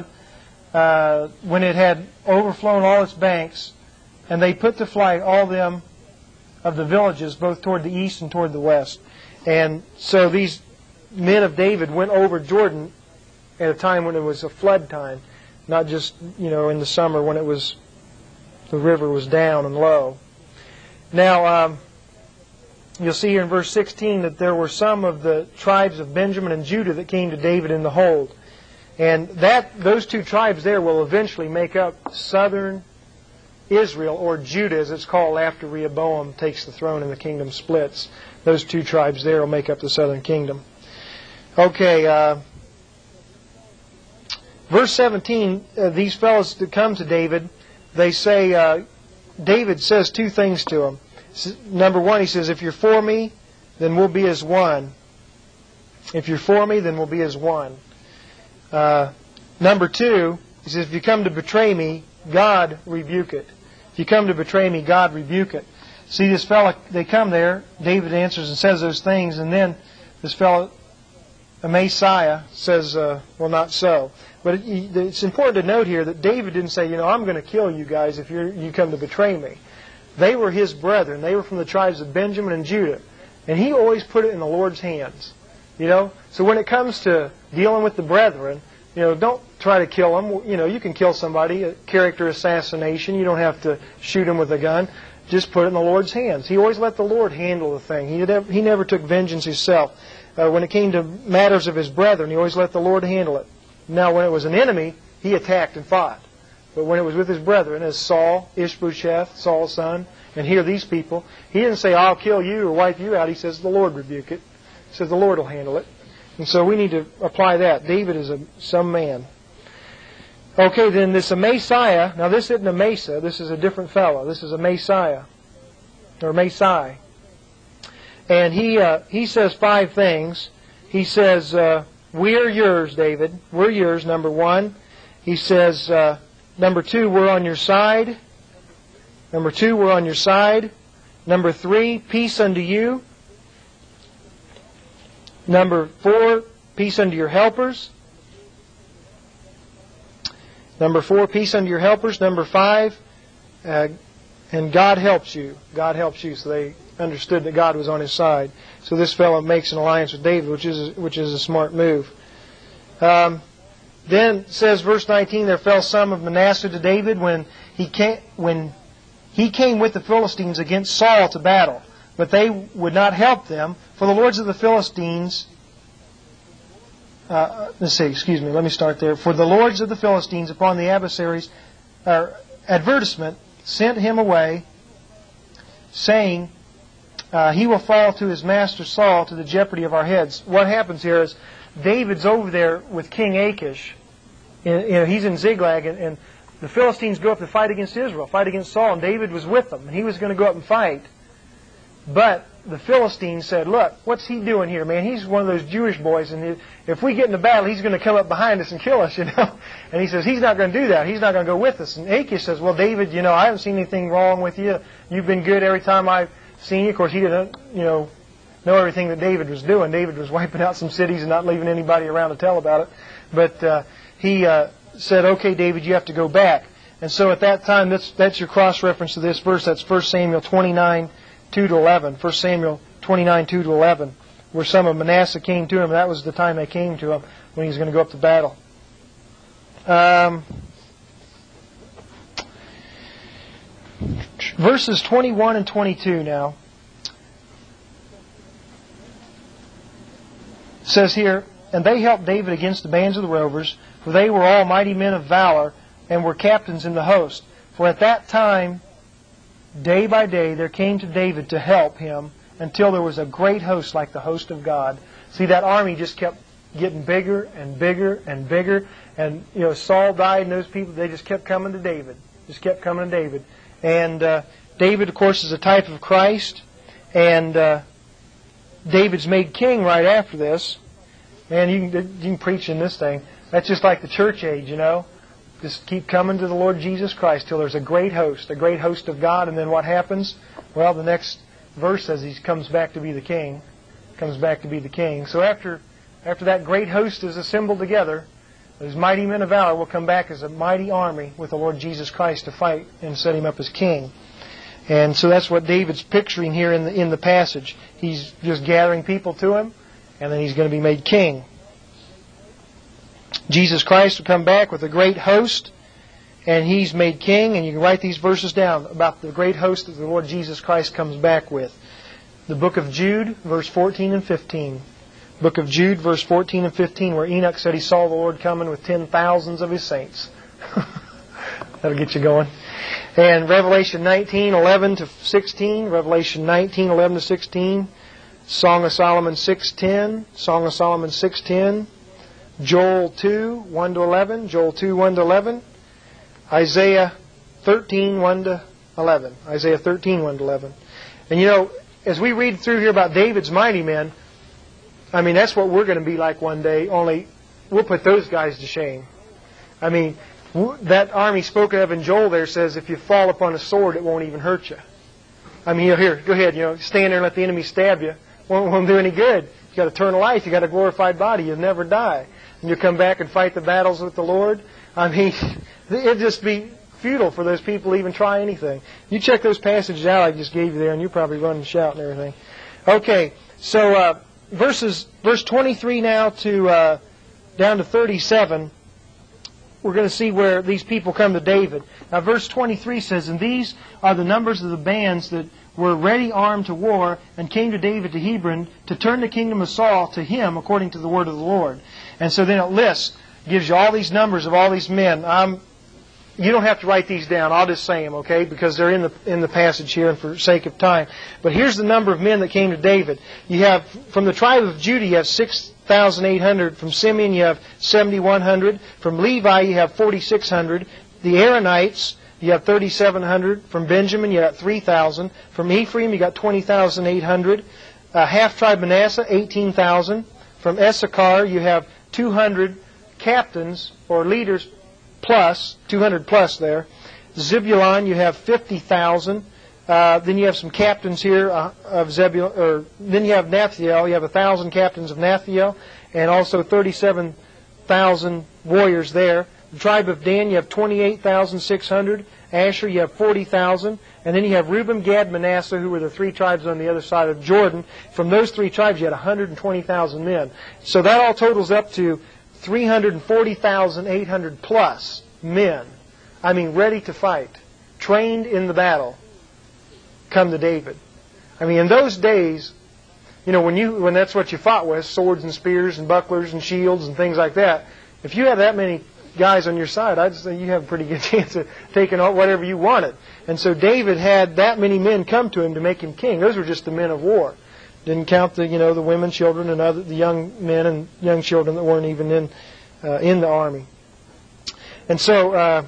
Uh, when it had overflown all its banks, and they put to flight all them of the villages, both toward the east and toward the west. And so these men of David went over Jordan at a time when it was a flood time, not just, you know, in the summer when it was, the river was down and low. Now, um, you'll see here in verse sixteen that there were some of the tribes of Benjamin and Judah that came to David in the hold. And that those two tribes there will eventually make up southern Israel, or Judah as it's called after Rehoboam takes the throne and the kingdom splits. Those two tribes there will make up the southern kingdom. Okay, uh, verse seventeen, uh, these fellows that come to David, they say, uh, David says two things to them. Number one, he says, if you're for me, then we'll be as one. If you're for me, then we'll be as one. Uh, number two, he says, if you come to betray me, God rebuke it. If you come to betray me, God rebuke it. See, this fellow, they come there, David answers and says those things, and then this fellow, Amasiah, says, uh, well, not so. But it, it's important to note here that David didn't say, you know, I'm going to kill you guys if you're, you come to betray me. They were his brethren. They were from the tribes of Benjamin and Judah. And he always put it in the Lord's hands. You know, so when it comes to dealing with the brethren, you know, don't try to kill them. You know, you can kill somebody, a character assassination. You don't have to shoot them with a gun. Just put it in the Lord's hands. He always let the Lord handle the thing. He never, he never took vengeance himself. Uh, when it came to matters of his brethren, he always let the Lord handle it. Now, when it was an enemy, he attacked and fought. But when it was with his brethren, as Saul, Ishbosheth, Saul's son, and here these people, he didn't say, I'll kill you or wipe you out. He says, the Lord rebuke it. He says, the Lord will handle it. And so we need to apply that. David is a some man. Okay, then this Amasiah, now this isn't Amasa, this is a different fellow. This is Amasiah, or Masai. And he uh, he says five things. He says, uh, we're yours, David. We're yours, number one. He says, uh, number two, we're on your side. Number two, we're on your side. Number three, peace unto you. Number four, peace unto your helpers. Number four, peace unto your helpers. Number five, uh, and God helps you. God helps you. So they understood that God was on his side. So this fellow makes an alliance with David, which is which is a smart move. Um, then says verse nineteen, there fell some of Manasseh to David when he came when he came with the Philistines against Saul to battle, but they would not help them, for the lords of the Philistines. Uh, let's see, excuse me, let me start there. For the lords of the Philistines upon the adversaries' uh, advertisement sent him away, saying, uh, he will fall to his master Saul to the jeopardy of our heads. What happens here is David's over there with King Achish. And, you know, he's in Ziklag, and, and the Philistines go up to fight against Israel, fight against Saul, and David was with them, and he was going to go up and fight. But the Philistines said, look, what's he doing here, man? He's one of those Jewish boys, and if we get into battle, he's going to come up behind us and kill us, you know. And he says, he's not going to do that. He's not going to go with us. And Achish says, well, David, you know, I haven't seen anything wrong with you. You've been good every time I've seen you. Of course, he didn't, you know, know everything that David was doing. David was wiping out some cities and not leaving anybody around to tell about it. But uh, he uh, said, okay, David, you have to go back. And so at that time, that's, that's your cross-reference to this verse. That's First Samuel twenty-nine, two to eleven. First Samuel twenty-nine, two to eleven, where some of Manasseh came to him. That was the time they came to him when he was going to go up to battle. Um, verses twenty-one and twenty-two now. It says here, and they helped David against the bands of the rovers, for they were all mighty men of valor, and were captains in the host. For at that time, day by day, there came to David to help him, until there was a great host like the host of God. See, that army just kept getting bigger and bigger and bigger. And, you know, Saul died and those people, they just kept coming to David. Just kept coming to David. And uh, David, of course, is a type of Christ. And uh, David's made king right after this. Man, you can, you can preach in this thing. That's just like the church age, you know. Just keep coming to the Lord Jesus Christ till there's a great host, a great host of God. And then what happens? Well, the next verse says he comes back to be the king. Comes back to be the king. So after after that great host is assembled together, those mighty men of valor will come back as a mighty army with the Lord Jesus Christ to fight and set him up as king. And so that's what David's picturing here in the in the passage. He's just gathering people to him, and then he's going to be made king. Jesus Christ will come back with a great host, and he's made king, and you can write these verses down about the great host that the Lord Jesus Christ comes back with. The book of Jude, verse fourteen and fifteen. Book of Jude, verse fourteen and fifteen, where Enoch said he saw the Lord coming with ten thousands of his saints. That'll get you going. And Revelation nineteen, eleven to sixteen, Revelation nineteen, eleven to sixteen, Song of Solomon six ten, Song of Solomon six ten, Joel two, one to eleven, Joel two, one to eleven, Isaiah thirteen, one to eleven, Isaiah thirteen, one to eleven. And you know, as we read through here about David's mighty men, I mean, that's what we're going to be like one day, only we'll put those guys to shame. I mean, that army spoken of in Joel there says, if you fall upon a sword, it won't even hurt you. I mean, you know, here, go ahead, you know, stand there and let the enemy stab you. Won't, won't do any good. You got eternal life. You got a glorified body. You'll never die. And you'll come back and fight the battles with the Lord. I mean, it'd just be futile for those people to even try anything. You check those passages out I just gave you there, and you're probably running and shouting and everything. Okay, so uh, verses verse twenty-three now to uh, down to thirty-seven. We're going to see where these people come to David. Now, verse twenty-three says, and these are the numbers of the bands that were ready armed to war and came to David to Hebron to turn the kingdom of Saul to him according to the word of the Lord. And so then it lists, gives you all these numbers of all these men. Um, you don't have to write these down. I'll just say them, okay, because they're in the in the passage here and for sake of time. But here's the number of men that came to David. You have, from the tribe of Judah, you have six thousand eight hundred. From Simeon, you have seven thousand one hundred. From Levi, you have four thousand six hundred. The Aaronites, you have thirty-seven hundred. From Benjamin, you got three thousand. From Ephraim, you got twenty thousand eight hundred. Uh, half tribe Manasseh, eighteen thousand. From Issachar, you have two hundred captains or leaders plus, two hundred plus there. Zebulun, you have fifty thousand. Uh, then you have some captains here uh, of Zebulun, or then you have Naphtali. You have a thousand captains of Naphtali, and also thirty-seven thousand warriors there. The tribe of Dan, you have twenty-eight thousand six hundred. Asher, you have forty thousand. And then you have Reuben, Gad, Manasseh, who were the three tribes on the other side of Jordan. From those three tribes, you had one hundred twenty thousand men. So that all totals up to three hundred forty thousand eight hundred plus men. I mean, ready to fight, trained in the battle, come to David. I mean, in those days, you know, when you when that's what you fought with, swords and spears and bucklers and shields and things like that, if you had that many guys on your side, I'd say you have a pretty good chance of taking out whatever you wanted. And so David had that many men come to him to make him king. Those were just the men of war. Didn't count the you know the women, children, and other the young men and young children that weren't even in uh, in the army. And so uh,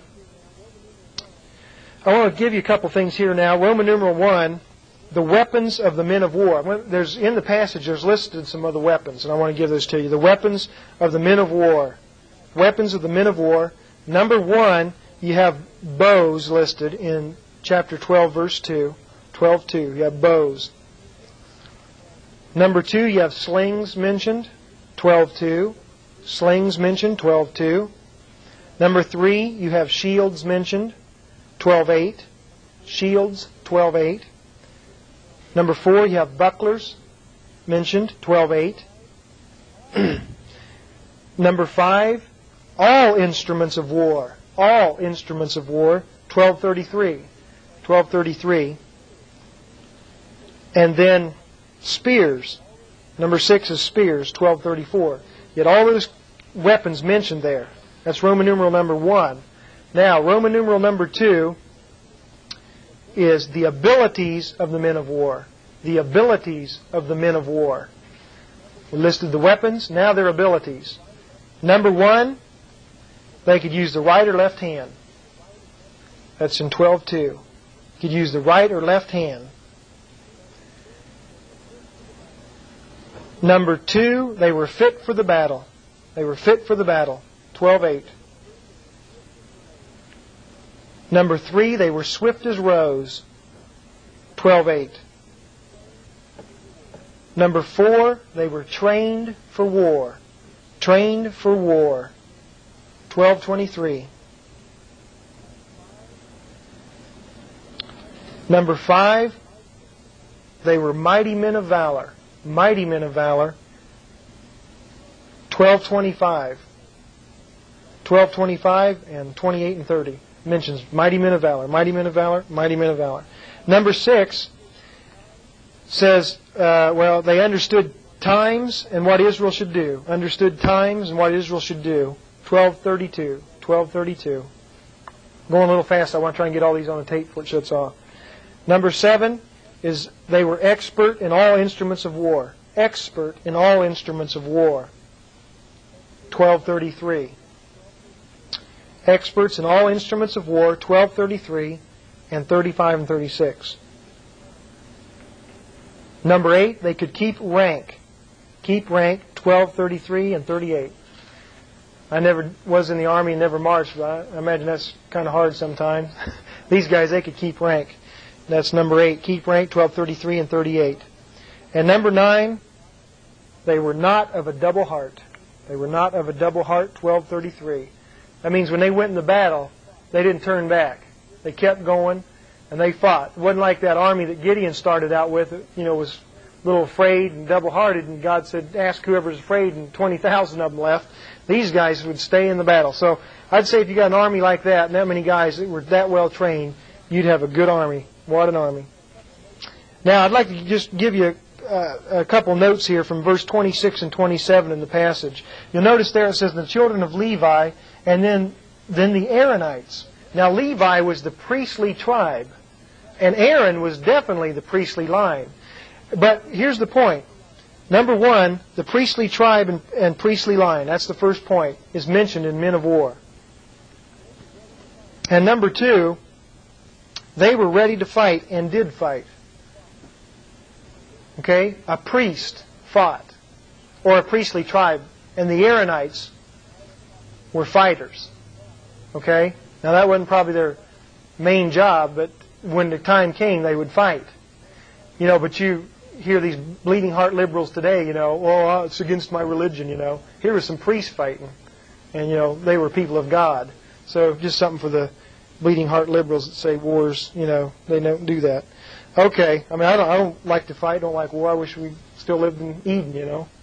I want to give you a couple things here now. Roman numeral one, the weapons of the men of war. There's in the passage there's listed some of the weapons, and I want to give those to you. The weapons of the men of war. Weapons of the men of war. Number one, you have bows listed in chapter twelve, verse two. twelve two, you have bows. Number two, you have slings mentioned, twelve two. Slings mentioned, twelve two. Number three, you have shields mentioned, twelve eight. Shields, twelve eight. Number four, you have bucklers mentioned, twelve eight. Number five, all instruments of war. All instruments of war, twelve thirty-three. twelve thirty-three. And then spears. Number six is spears, twelve thirty-four. Yet all those weapons mentioned there. That's Roman numeral number one. Now, Roman numeral number two is the abilities of the men of war. The abilities of the men of war. We listed the weapons, now their abilities. Number one, they could use the right or left hand. That's in twelve two. Could use the right or left hand. Number two, they were fit for the battle. They were fit for the battle. twelve eight. Number three, they were swift as roes. twelve eight. Number four, they were trained for war. Trained for war. twelve twenty-three. Number five, they were mighty men of valor. Mighty men of valor. twelve twenty-five. twelve twenty-five and twenty-eight and thirty. Mentions mighty men of valor. Mighty men of valor. Mighty men of valor. Number six says, uh, well, they understood times and what Israel should do. Understood times and what Israel should do. twelve thirty-two. twelve thirty-two. Going a little fast. I want to try and get all these on the tape before it shuts off. Number seven is they were expert in all instruments of war. Expert in all instruments of war. twelve thirty-three. Experts in all instruments of war. twelve thirty-three and thirty-five and thirty-six. Number eight, they could keep rank. Keep rank. twelve thirty-three and thirty-eight. I never was in the army and never marched, but I imagine that's kind of hard sometimes. These guys, they could keep rank. That's number eight. Keep rank, twelve thirty-three and thirty-eight. And number nine, they were not of a double heart. They were not of a double heart, twelve thirty-three. That means when they went in the battle, they didn't turn back. They kept going, and they fought. It wasn't like that army that Gideon started out with, you know, was a little afraid and double-hearted, and God said, ask whoever's afraid, and twenty thousand of them left. These guys would stay in the battle. So I'd say if you got an army like that, and that many guys that were that well trained, you'd have a good army. What an army. Now, I'd like to just give you a, a couple notes here from verse twenty-six and twenty-seven in the passage. You'll notice there it says, the children of Levi, and then, then the Aaronites. Now, Levi was the priestly tribe, and Aaron was definitely the priestly line. But here's the point. Number one, the priestly tribe and, and priestly line, that's the first point, is mentioned in men of war. And number two, they were ready to fight and did fight. Okay? A priest fought, or a priestly tribe. And the Aaronites were fighters. Okay? Now that wasn't probably their main job, but when the time came, they would fight. You know, but you hear these bleeding heart liberals today, you know, oh, it's against my religion, you know. Here was some priests fighting. And, you know, they were people of God. So just something for the bleeding heart liberals that say wars, you know, they don't do that. Okay. I mean, I don't, I don't like to fight, don't like war. I wish we still lived in Eden, you know.